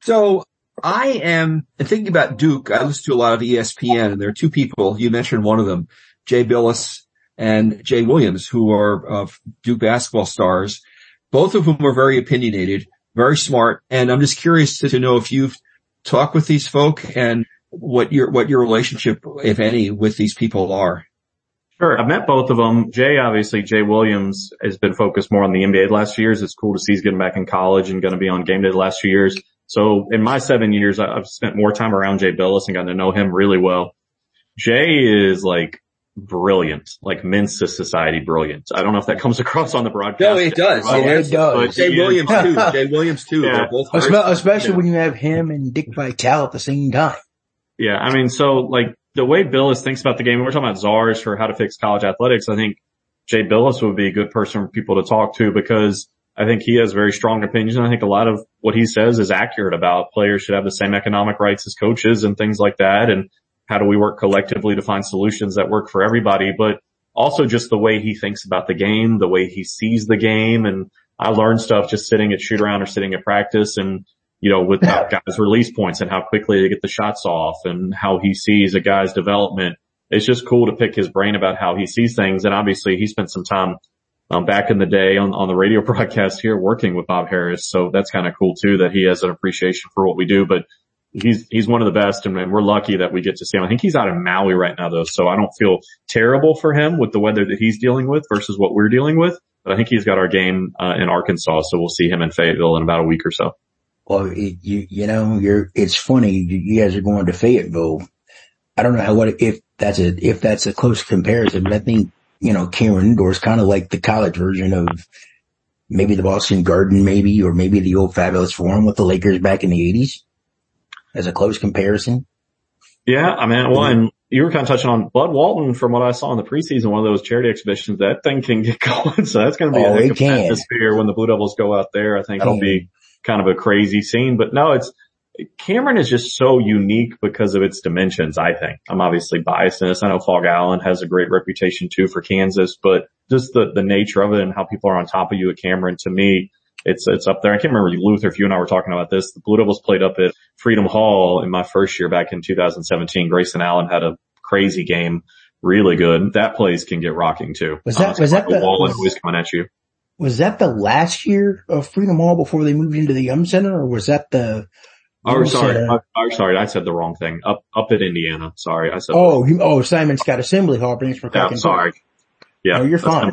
So I am thinking about Duke. I listen to a lot of E S P N, and there are two people. You mentioned one of them, Jay Billis and Jay Williams, who are uh, Duke basketball stars, both of whom are very opinionated, very smart. And I'm just curious to, to know if you've talked with these folk and what your what your relationship, if any, with these people are. Sure. I've met both of them. Jay, obviously, Jay Williams has been focused more on the N B A the last few years. It's cool to see he's getting back in college and going to be on game day the last few years. So in my seven years, I've spent more time around Jay Billis and gotten to know him really well. Jay is like brilliant, like Men's Society brilliant. I don't know if that comes across on the broadcast. No, it does. Oh, it does. Jay Williams too. Jay Williams too. Yeah. Both Especially, especially when you have him and Dick Vitale at the same time. Yeah, I mean, so like the way Billis thinks about the game, we're talking about czars for how to fix college athletics. I think Jay Billis would be a good person for people to talk to because I think he has very strong opinions. And I think a lot of what he says is accurate about players should have the same economic rights as coaches and things like that. And how do we work collectively to find solutions that work for everybody? But also just the way he thinks about the game, the way he sees the game. And I learned stuff just sitting at shoot around or sitting at practice and, you know, with guys' release points and how quickly they get the shots off and how he sees a guy's development. It's just cool to pick his brain about how he sees things. And obviously he spent some time um, back in the day on, on the radio broadcast here working with Bob Harris. So that's kind of cool too that he has an appreciation for what we do. But he's, he's one of the best and, and we're lucky that we get to see him. I think he's out in Maui right now though. So I don't feel terrible for him with the weather that he's dealing with versus what we're dealing with. But I think he's got our game uh, in Arkansas. So we'll see him in Fayetteville in about a week or so. Well, it, you, you know, you're, it's funny. You guys are going to Fayetteville. I don't know how, what, if that's a, if that's a close comparison, but I think, you know, Cameron Indoor is kind of like the college version of maybe the Boston Garden, maybe, or maybe the old Fabulous Forum with the Lakers back in the eighties as a close comparison. Yeah. I mean, one, you were kind of touching on Bud Walton from what I saw in the preseason, one of those charity exhibitions, that thing can get going. So that's going to be oh, a heck of an atmosphere when the Blue Devils go out there. I think it'll be kind of a crazy scene, but no, it's, Cameron is just so unique because of its dimensions, I think. I'm obviously biased in this. I know Fog Allen has a great reputation too for Kansas, but just the, the nature of it and how people are on top of you at Cameron, to me, it's, it's up there. I can't remember, Luther, if you and I were talking about this. The Blue Devils played up at Freedom Hall in my first year back in two thousand seventeen. Grayson Allen had a crazy game, really good. That place can get rocking too. Was that, um, was that the, wall and always coming at you. Was that the last year of Freedom Hall before they moved into the Yum Center, or was that the? Oh, sorry. I, I'm sorry. I said the wrong thing. Up, up at Indiana. Sorry. I said. Oh, you, oh, Simon Scott Assembly Hall, Branch McCracken. Yeah, sorry. Yeah. No, you're fine.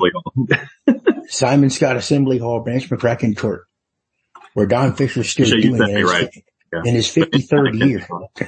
Simon Scott Assembly Hall, Branch McCracken Court, where Don Fisher's still sure doing it right. yeah. in his fifty-third year.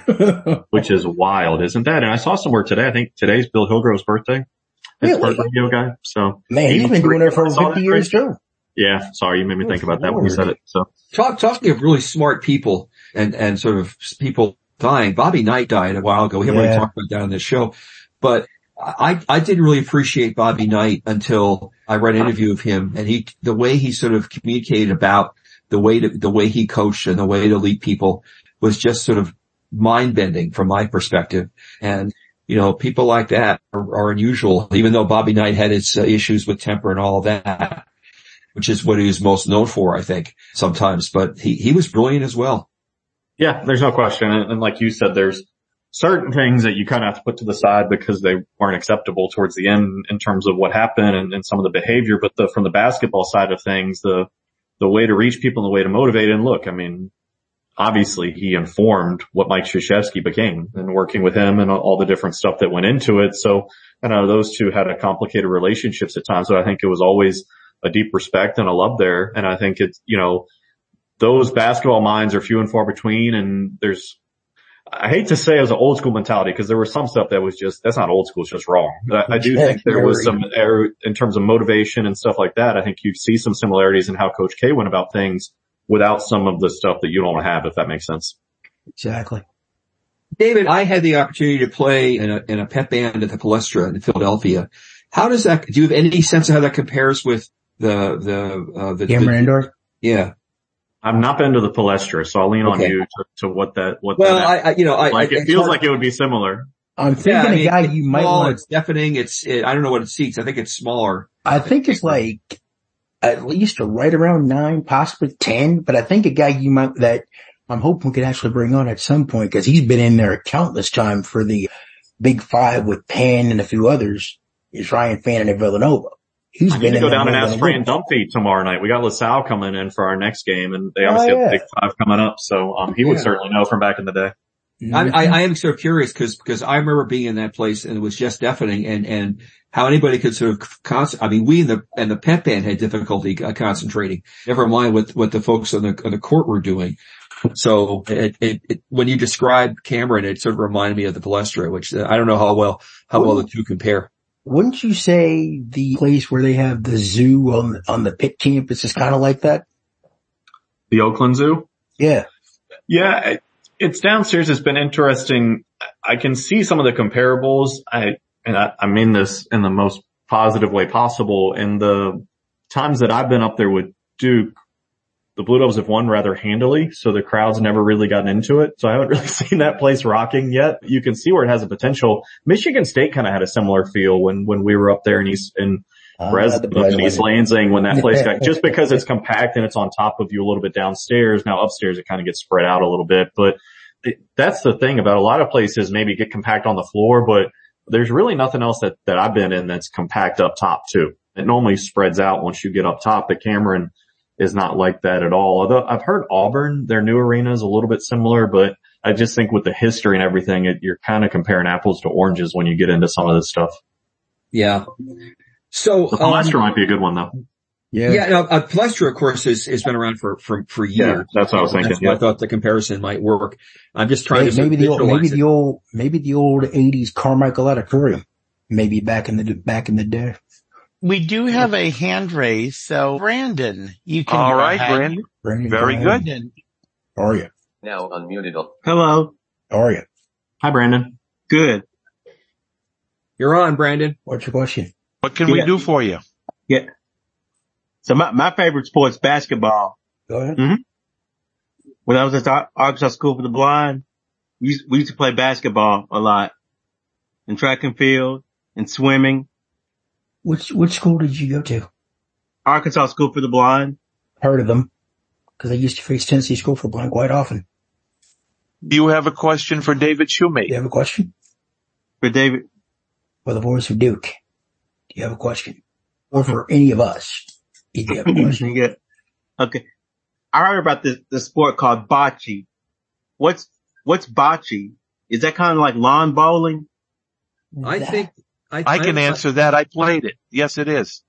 Which is wild, isn't that? And I saw somewhere today, I think today's Bill Hillgrove's birthday. His Really? radio guy. So. Man, he's been doing it for fifty years too. Yeah. Sorry. You made me think about that when you said it. So. Talk, talking of really smart people and, and sort of people dying. Bobby Knight died a while ago. We haven't Yeah. really talked about that on this show, but I, I didn't really appreciate Bobby Knight until I read an interview of him, and he, the way he sort of communicated about the way to, the way he coached and the way to lead people was just sort of mind bending from my perspective. And, you know, people like that are, are unusual, even though Bobby Knight had his uh, issues with temper and all of that, which is what he was most known for, I think, sometimes, but he, he was brilliant as well. Yeah, there's no question. And, and like you said, there's certain things that you kind of have to put to the side because they weren't acceptable towards the end in terms of what happened and, and some of the behavior. But the, from the basketball side of things, the, the way to reach people and the way to motivate. And look, I mean, obviously he informed what Mike Krzyzewski became and working with him and all the different stuff that went into it. So I know those two had a complicated relationships at times, but I think it was always a deep respect and a love there. And I think it's, you know, those basketball minds are few and far between. And there's, I hate to say it was an old school mentality because there was some stuff that was just, that's not old school, it's just wrong. But I, I do think there was some error in terms of motivation and stuff like that. I think you see some similarities in how Coach K went about things without some of the stuff that you don't have, if that makes sense. Exactly. David, I had the opportunity to play in a, in a pep band at the Palestra in Philadelphia. How does that, do you have any sense of how that compares with the, the, uh, the, Cameron the, Indoor? Yeah. I've not been to the Palestra, so I'll lean Okay. on you to, to what that, what Well, that, I, I, you know, I, like, I, it feels like it would be similar. I'm thinking yeah, I a mean, guy it's you might small, want. it's deafening, it's, it, I don't know what it seats. I think it's smaller. I think it's like at least a right around nine, possibly ten, but I think a guy you might, that I'm hoping we can actually bring on at some point because he's been in there countless times for the Big Five with Penn and a few others. Is Ryan Fannin at Villanova? He's I been need to in go down and there ask Fran Dumpy tomorrow night. We got LaSalle coming in for our next game, and they obviously Oh, yeah. have the Big Five coming up. So um, he would Yeah. certainly know from back in the day. I, I, I am sort of curious because, because I remember being in that place and it was just deafening and, and how anybody could sort of concentrate. I mean, we and the, and the pep band had difficulty uh, concentrating, never mind what, what the folks on the, on the court were doing. So it, it, it, when you described Cameron, it sort of reminded me of the Palestra, which uh, I don't know how well, how well the two compare. Wouldn't you say the place where they have the zoo on, on the Pitt campus is kind of like that? The Oakland Zoo? Yeah. Yeah, it, it's downstairs. It's been interesting. I can see some of the comparables. I, and I, I mean this in the most positive way possible. In the times that I've been up there with Duke, the Blue Devils have won rather handily, so the crowd's never really gotten into it. So I haven't really seen that place rocking yet. You can see where it has a potential. Michigan State kind of had a similar feel when, when we were up there in East, in Uh, Breslin, the in East Lansing, when that place got, just because it's compact and it's on top of you a little bit downstairs. Now upstairs it kind of gets spread out a little bit, but it, that's the thing about a lot of places, maybe get compact on the floor, but there's really nothing else that, that I've been in that's compact up top too. It normally spreads out once you get up top. The Cameron is not like that at all. Although I've heard Auburn, their new arena is a little bit similar, but I just think with the history and everything, it, you're kind of comparing apples to oranges when you get into some of this stuff. Yeah. So, The um, Palestra might be a good one though. Yeah. yeah, no, uh, Palestra, of course, has, has been around for, for, for years. Yeah, that's what I was thinking. That's why Yeah. I thought the comparison might work. I'm just trying Maybe, to sort maybe of the old, maybe visualize the it. old, maybe the old eighties Carmichael Auditorium. Maybe back in the, back in the day. We do have a hand raise, so Brandon, you can All go right, ahead. Brandon. Brandon, Very go good. ahead. Brandon, How are you? Now unmuted. Hello. How are you? Hi, Brandon. Good. You're on, Brandon. What's your question? What can we Yeah. do for you? Yeah. So my, my favorite sport's basketball. Go ahead. Mm-hmm. When I was at Ar- Arkansas School for the Blind, we used, we used to play basketball a lot, and track and field, and swimming. Which, which school did you go to? Arkansas School for the Blind. Heard of them. Cause I used to face Tennessee School for Blind quite often. Do you have a question for David Shoemate? Do you have a question? For David. For the voice of Duke. Do you have a question? Or for any of us? Do you have a question? Yeah. Okay. I heard about this, this sport called bocce. What's, what's bocce? Is that kind of like lawn bowling? I That- think, I, I can I, answer that. I played it. Yes, it is.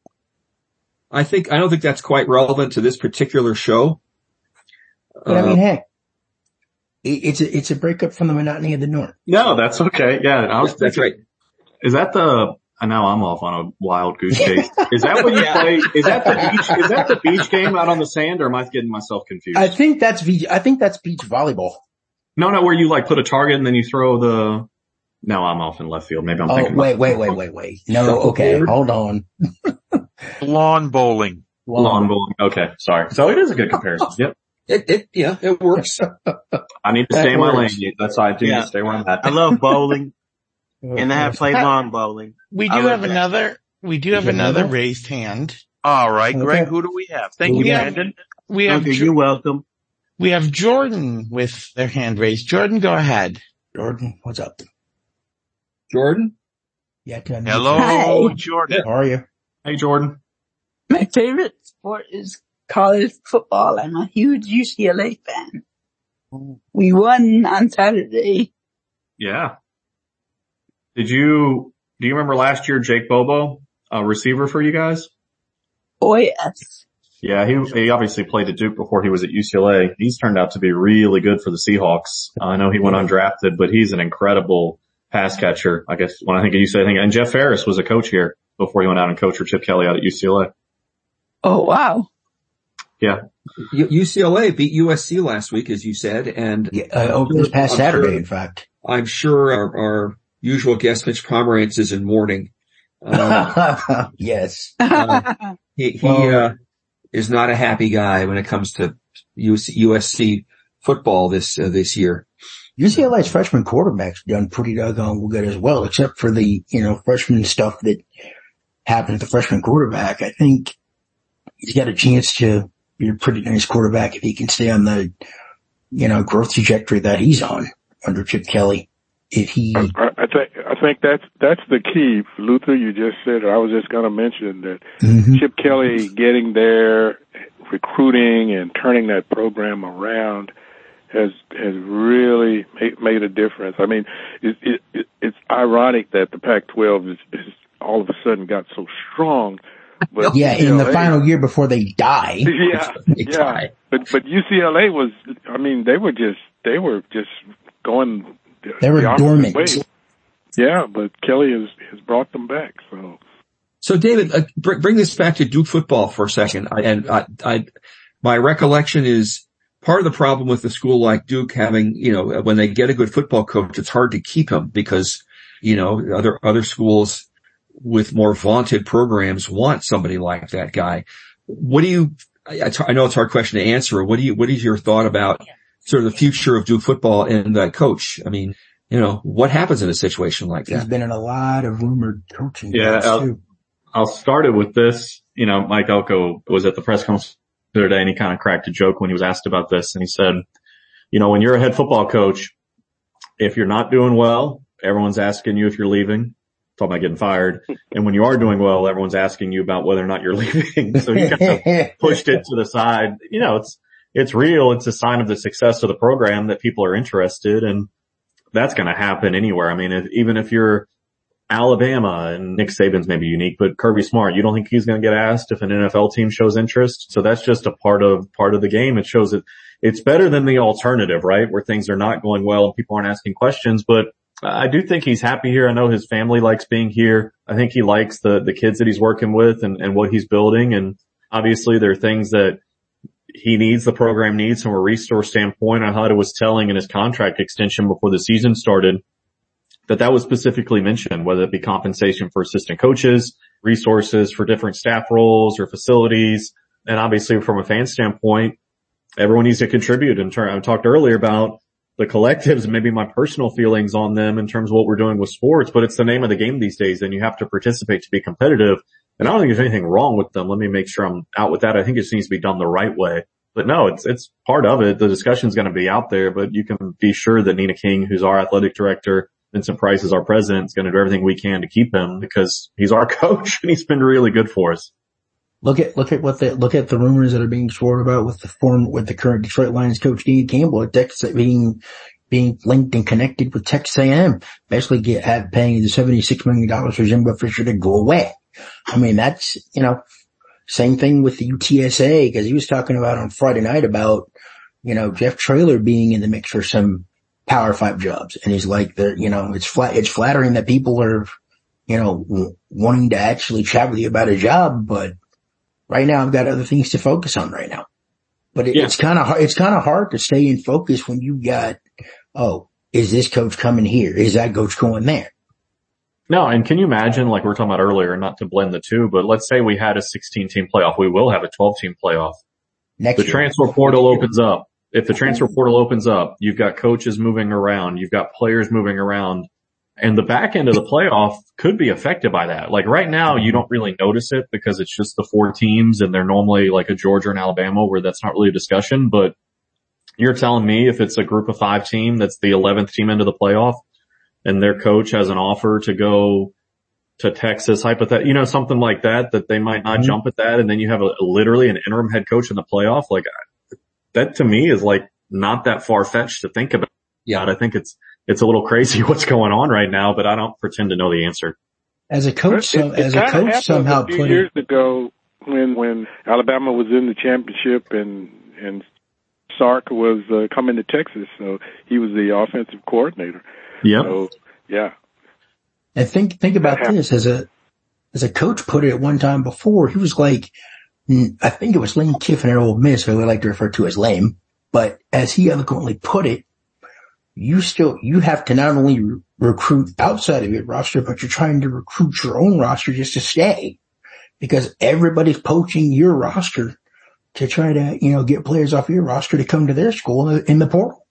I think, I don't think that's quite relevant to this particular show. But I Uh, mean, hey, it, it's a, it's a breakup from the monotony of the norm. No, that's okay. Yeah. I was that's right. Is that the, I know I'm off on a wild goose chase. Is that what you play? Is that the beach, is that the beach game out on the sand, or am I getting myself confused? I think that's beach, I think that's beach volleyball. No, no, where you like put a target and then you throw the, no, I'm off in left field. Maybe I'm Oh, thinking wait, about wait, wait, wait, wait. No, okay, hold on. Lawn bowling. lawn bowling. Okay. Sorry. So it is a good comparison. Yep. It, it, yeah, it works. I need to That stay in my lane. works. That's why I do need Yeah. to stay where I'm at. I love bowling, and I have played lawn bowling. we I do love have that. another, we do have you have another another? raised hand. All right, Greg, Okay. who do we have? Thank Who you, we got? Brandon. We have, Okay, Jo- you're welcome. we have Jordan with their hand raised. Jordan, go ahead. Jordan, what's up? Jordan? Yeah, tell me. Hello, Hi. Jordan. How are you? Hey, Jordan. My favorite sport is college football. I'm a huge U C L A fan. We won on Saturday. Yeah. Did you, do you remember last year Jake Bobo, a receiver for you guys? Oh yes. Yeah, he, he obviously played at Duke before he was at U C L A. He's turned out to be really good for the Seahawks. I know he went undrafted, but he's an incredible pass catcher. I guess when I think of U C L A, I think, and Jeff Ferris was a coach here before he went out and coached for Chip Kelly out at U C L A. Oh wow. Yeah. U- UCLA beat U S C last week, as you said, and Yeah, uh, oh, this past I'm Saturday, sure- in fact. I'm sure our, our usual guest, Mitch Pomerantz, is in mourning. Uh, Yes. uh, he he Well- uh, is not a happy guy when it comes to U S C football this uh, this year. U C L A's freshman quarterback's done pretty doggone good as well, except for the, you know, freshman stuff that happened to the freshman quarterback. I think he's got a chance to be a pretty nice quarterback if he can stay on the you know, growth trajectory that he's on under Chip Kelly. If he, I, I think I think that's that's the key, Luther. You just said it. I was just going to mention that mm-hmm. Chip Kelly getting there, recruiting and turning that program around has has really made, made a difference. I mean, it, it, it, it's ironic that the Pac twelve is, is all of a sudden got so strong. But yeah, U C L A, in the final year before they die. Yeah, they yeah. Die. But but U C L A was. I mean, they were just they were just going. They were the dormant. Way. Yeah, but Kelly has has brought them back. So. So David, uh, br- bring this back to Duke football for a second. I, and I, I, my recollection is part of the problem with a school like Duke having, you know, when they get a good football coach, it's hard to keep him because, you know, other, other schools with more vaunted programs want somebody like that guy. What do you, I, I know it's a hard question to answer. What do you, what is your thought about sort of the future of Duke football and that coach? I mean, you know, what happens in a situation like that? He's been in a lot of rumored coaching. Yeah. I'll, I'll start it with this. You know, Mike Elko was at the press conference the other day and he kind of cracked a joke when he was asked about this. And he said, you know, when you're a head football coach, if you're not doing well, everyone's asking you if you're leaving. Talking about getting fired. And when you are doing well, everyone's asking you about whether or not you're leaving. So he kind of pushed it to the side. You know, it's, it's real. It's a sign of the success of the program that people are interested, and that's going to happen anywhere. I mean, if, even if you're Alabama and Nick Saban's maybe unique, but Kirby Smart, you don't think he's going to get asked if an N F L team shows interest? So that's just a part of, part of the game. It shows that it's better than the alternative, right? Where things are not going well and people aren't asking questions, but I do think he's happy here. I know his family likes being here. I think he likes the, the kids that he's working with and, and what he's building. And obviously there are things that he needs, the program needs from a resource standpoint. I thought it was telling in his contract extension before the season started that that was specifically mentioned, whether it be compensation for assistant coaches, resources for different staff roles or facilities. And obviously from a fan standpoint, everyone needs to contribute. In turn, I talked earlier about the collectives and maybe my personal feelings on them in terms of what we're doing with sports, but it's the name of the game these days and you have to participate to be competitive. And I don't think there's anything wrong with them. Let me make sure I'm out with that. I think it needs to be done the right way. But no, it's, it's part of it. The discussion's going to be out there, but you can be sure that Nina King, who's our athletic director, Vincent Price is our president, is going to do everything we can to keep him because he's our coach and he's been really good for us. Look at, look at what the, look at the rumors that are being swirled about with the form, with the current Detroit Lions coach, Dean Campbell, at Texas, being, being linked and connected with Texas A and M, basically get, have paying the seventy-six million dollars for Jimbo Fisher to go away. I mean, that's, you know, same thing with the U T S A, because he was talking about on Friday night about, you know, Jeff Traylor being in the mix for some Power Five jobs. And he's like, the, you know, it's flat, it's flattering that people are, you know, w- wanting to actually chat with you about a job, but right now I've got other things to focus on right now. But it, yeah. it's kind of hard, it's kind of hard to stay in focus when you got, oh, is this coach coming here? Is that coach going there? No, and can you imagine, like we were talking about earlier, not to blend the two, but let's say we had a sixteen team playoff. We will have a twelve team playoff. Next the year. transfer portal opens up. If the transfer portal opens up, you've got coaches moving around, you've got players moving around, and the back end of the playoff could be affected by that. Like right now, you don't really notice it because it's just the four teams and they're normally like a Georgia and Alabama where that's not really a discussion. But you're telling me if it's a group of five team, that's the eleventh team into the playoff and their coach has an offer to go to Texas, hypothetically, you know, something like that, that they might not mm-hmm. jump at that. And then you have a, literally an interim head coach in the playoff. Like that to me is like not that far fetched to think about. Yeah. I think it's, It's a little crazy what's going on right now, but I don't pretend to know the answer. As a coach, it, some, it as a coach somehow a few put years it, ago when when Alabama was in the championship and and Sark was uh, coming to Texas, so he was the offensive coordinator. Yeah. So, yeah. And think think about this as a as a coach put it at one time before. He was like, I think it was Lane Kiffin at Ole Miss, who I like to refer to as Lame, but as he eloquently put it, you still, you have to not only re- recruit outside of your roster, but you're trying to recruit your own roster just to stay because everybody's poaching your roster to try to, you know, get players off your roster to come to their school in the, in the portal.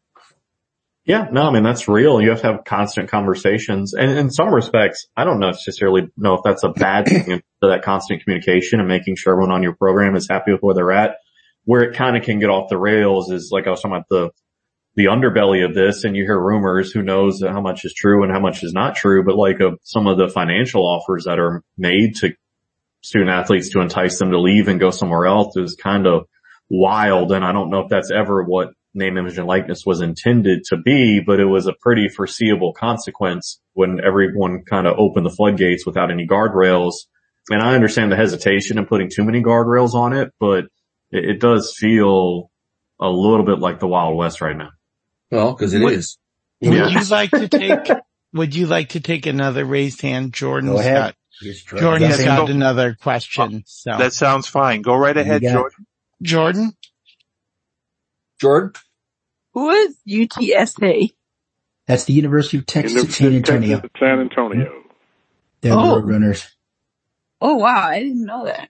Yeah, no, I mean, that's real. You have to have constant conversations. And in some respects, I don't necessarily know if that's a bad thing for that constant communication and making sure everyone on your program is happy with where they're at. Where it kind of can get off the rails is like I was talking about the the underbelly of this, and you hear rumors, who knows how much is true and how much is not true, but like of some of the financial offers that are made to student athletes to entice them to leave and go somewhere else is kind of wild. And I don't know if that's ever what name, image, and likeness was intended to be, but it was a pretty foreseeable consequence when everyone kind of opened the floodgates without any guardrails. And I understand the hesitation in putting too many guardrails on it, but it, it does feel a little bit like the Wild West right now. Well, cause it would, is. Would Yeah. you like to take, would you like to take another raised hand? Jordan's Go ahead. got, Just try- Jordan has Yes, got go. another question. So That sounds fine. Go right ahead, You got it. Jordan. Jordan, Jordan? Who is U T S A? That's the University of Texas at San University of Antonio. Texas at San Antonio. They're the Oh. Roadrunners. Oh wow, I didn't know that.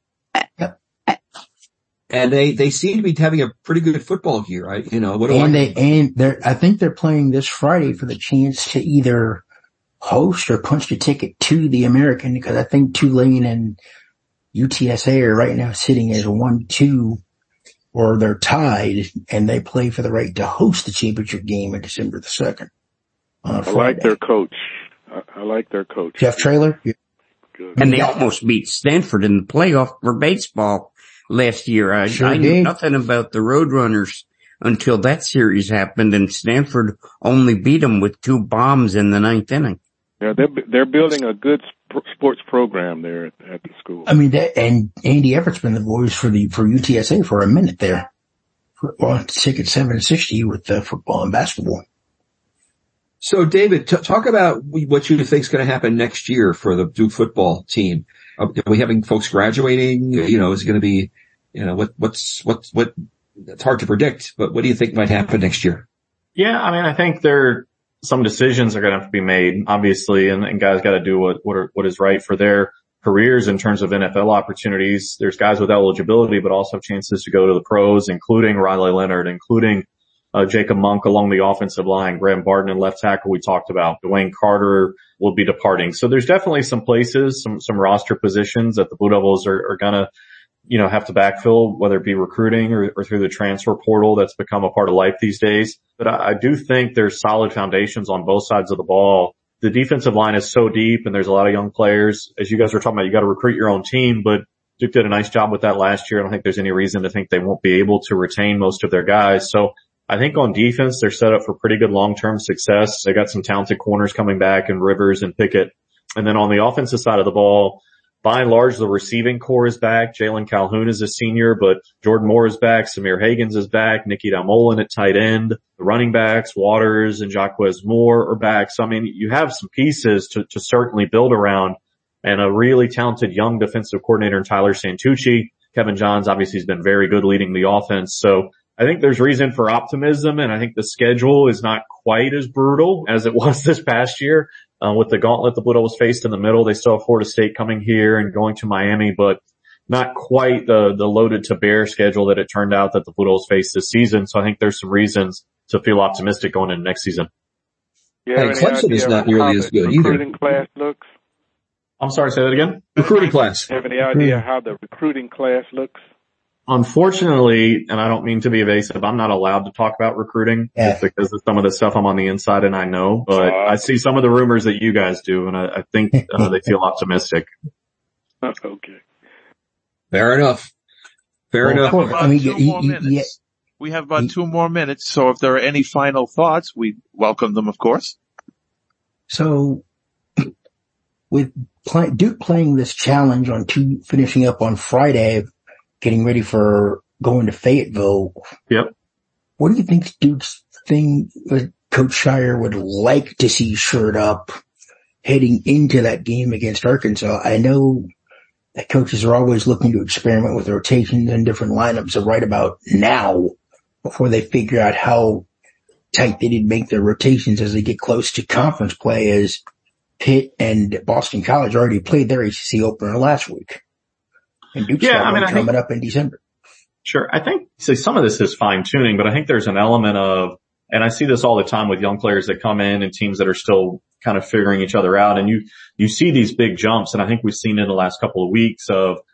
And they, they seem to be having a pretty good football year. I, you know, what do And I, they, and they're, I think they're playing this Friday for the chance to either host or punch the ticket to the American, because I think Tulane and U T S A are right now sitting as one, two, or they're tied, and they play for the right to host the championship game on December the second. On I Friday. like their coach. I, I like their coach. Jeff Traylor. Good. And they almost beat Stanford in the playoff for baseball last year. I, Sure I knew did. nothing about the Roadrunners until that series happened, and Stanford only beat them with two bombs in the ninth inning. Yeah, they're they're building a good sp- sports program there at, at the school. I mean, that, and Andy Everett's been the voice for the, for U T S A for a minute there. For, on ticket seven sixty with uh, football and basketball. So David, t- talk about what you think is going to happen next year for the Duke football team. Are we having folks graduating? You know, is it going to be, you know, what, what's, what's, what, it's hard to predict, but what do you think might happen next year? Yeah, I mean, I think there some decisions are going to have to be made, obviously, and, and guys got to do what what, are, what is right for their careers in terms of N F L opportunities. There's guys with eligibility, but also chances to go to the pros, including Riley Leonard, including uh, Jacob Monk along the offensive line, Graham Barton and left tackle we talked about. Dwayne Carter will be departing. So there's definitely some places, some some roster positions that the Blue Devils are, are going to, you know, have to backfill, whether it be recruiting or, or through the transfer portal that's become a part of life these days. But I, I do think there's solid foundations on both sides of the ball. The defensive line is so deep and there's a lot of young players. As you guys were talking about, you got to recruit your own team, but Duke did a nice job with that last year. I don't think there's any reason to think they won't be able to retain most of their guys. So I think on defense, they're set up for pretty good long-term success. They got some talented corners coming back in Rivers and Pickett. And then on the offensive side of the ball, by and large, the receiving core is back. Jalen Calhoun is a senior, but Jordan Moore is back. Samir Hagans is back. Nicky Dalmolin at tight end. The running backs, Waters and Jacquez Moore are back. So, I mean, you have some pieces to, to certainly build around, and a really talented young defensive coordinator in Tyler Santucci. Kevin Johns obviously has been very good leading the offense. So I think there's reason for optimism, and I think the schedule is not quite as brutal as it was this past year. Uh, with the gauntlet the Blue Devils faced in the middle, they still have Florida State coming here and going to Miami, but not quite the, the loaded to bear schedule that it turned out that the Blue Devils faced this season. So I think there's some reasons to feel optimistic going into next season. You have Hey, any Clemson idea is not how nearly the as good either. recruiting class looks? I'm sorry, say that again? Recruiting class. Have any idea how the recruiting class looks? Unfortunately, and I don't mean to be evasive, I'm not allowed to talk about recruiting Yeah. just because of some of the stuff I'm on the inside and I know, but Uh, I see some of the rumors that you guys do, and I, I think uh, they feel optimistic. Okay. Fair enough. Fair Well, enough. of course. About I mean, two you- more you- minutes. yeah. We have about two more minutes, so if there are any final thoughts, we welcome them, of course. So, with play, Duke playing this challenge on two, finishing up on Friday, getting ready for going to Fayetteville. Yep. What do you think Duke's thing, uh, Coach Shire would like to see shored up heading into that game against Arkansas? I know that coaches are always looking to experiment with rotations and different lineups, so right about now, before they figure out how tight they did make their rotations as they get close to conference play, as Pitt and Boston College already played their A C C opener last week. And Duke's Yeah, got I mean, one I think- coming up in December. Sure. I think, see, some of this is fine tuning, but I think there's an element of, and I see this all the time with young players that come in and teams that are still kind of figuring each other out. And you, you see these big jumps. And I think we've seen in the last couple of weeks of,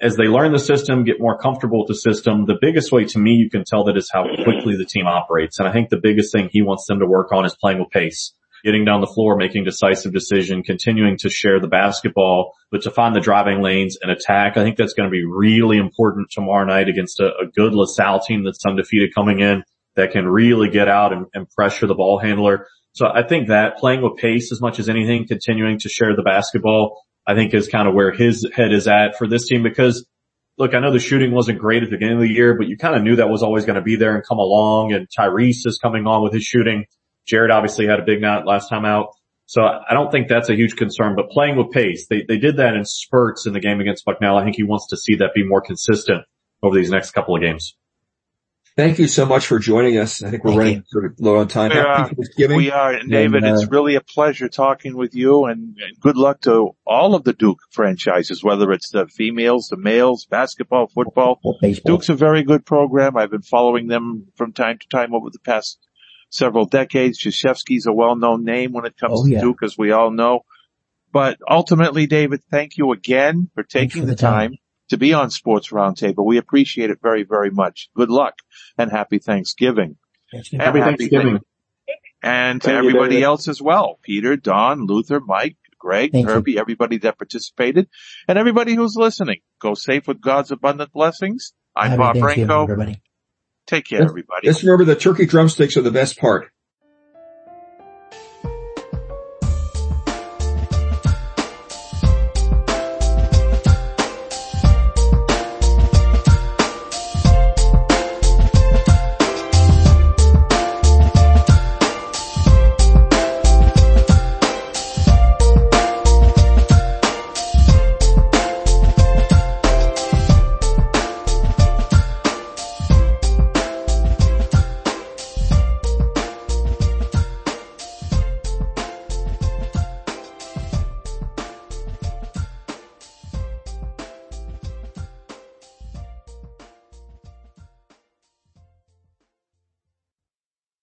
as they learn the system, get more comfortable with the system, the biggest way to me you can tell that is how quickly the team operates. And I think the biggest thing he wants them to work on is playing with pace, getting down the floor, making decisive decision, continuing to share the basketball, but to find the driving lanes and attack. I think that's going to be really important tomorrow night against a, a good LaSalle team that's undefeated coming in that can really get out and, and pressure the ball handler. So I think that playing with pace as much as anything, continuing to share the basketball, I think is kind of where his head is at for this team because, look, I know the shooting wasn't great at the beginning of the year, but you kind of knew that was always going to be there and come along, and Tyrese is coming on with his shooting. Jared obviously had a big night last time out. So I don't think that's a huge concern, but playing with pace, they, they did that in spurts in the game against Bucknell. I think he wants to see that be more consistent over these next couple of games. Thank you so much for joining us. I think we're Thank running you. sort of low on time. We are, Happy Thanksgiving. we are, and David, And, uh, it's really a pleasure talking with you, and, and good luck to all of the Duke franchises, whether it's the females, the males, basketball, football. Baseball. Duke's a very good program. I've been following them from time to time over the past several decades. Krzyzewski's a well-known name when it comes Oh, to yeah. Duke, as we all know. But ultimately, David, thank you again for taking for the the time. time to be on Sports Roundtable. We appreciate it very, very much. Good luck and happy Thanksgiving. Yes, And Happy happy Thanksgiving. And to Thank you, everybody David. else as well. Peter, Don, Luther, Mike, Greg, Thank you. Herbie, everybody that participated, and everybody who's listening. Go safe with God's abundant blessings. I'm Happy Bob Thanksgiving, Branco. everybody. Take care, Let's- everybody. Just remember the turkey drumsticks are the best part.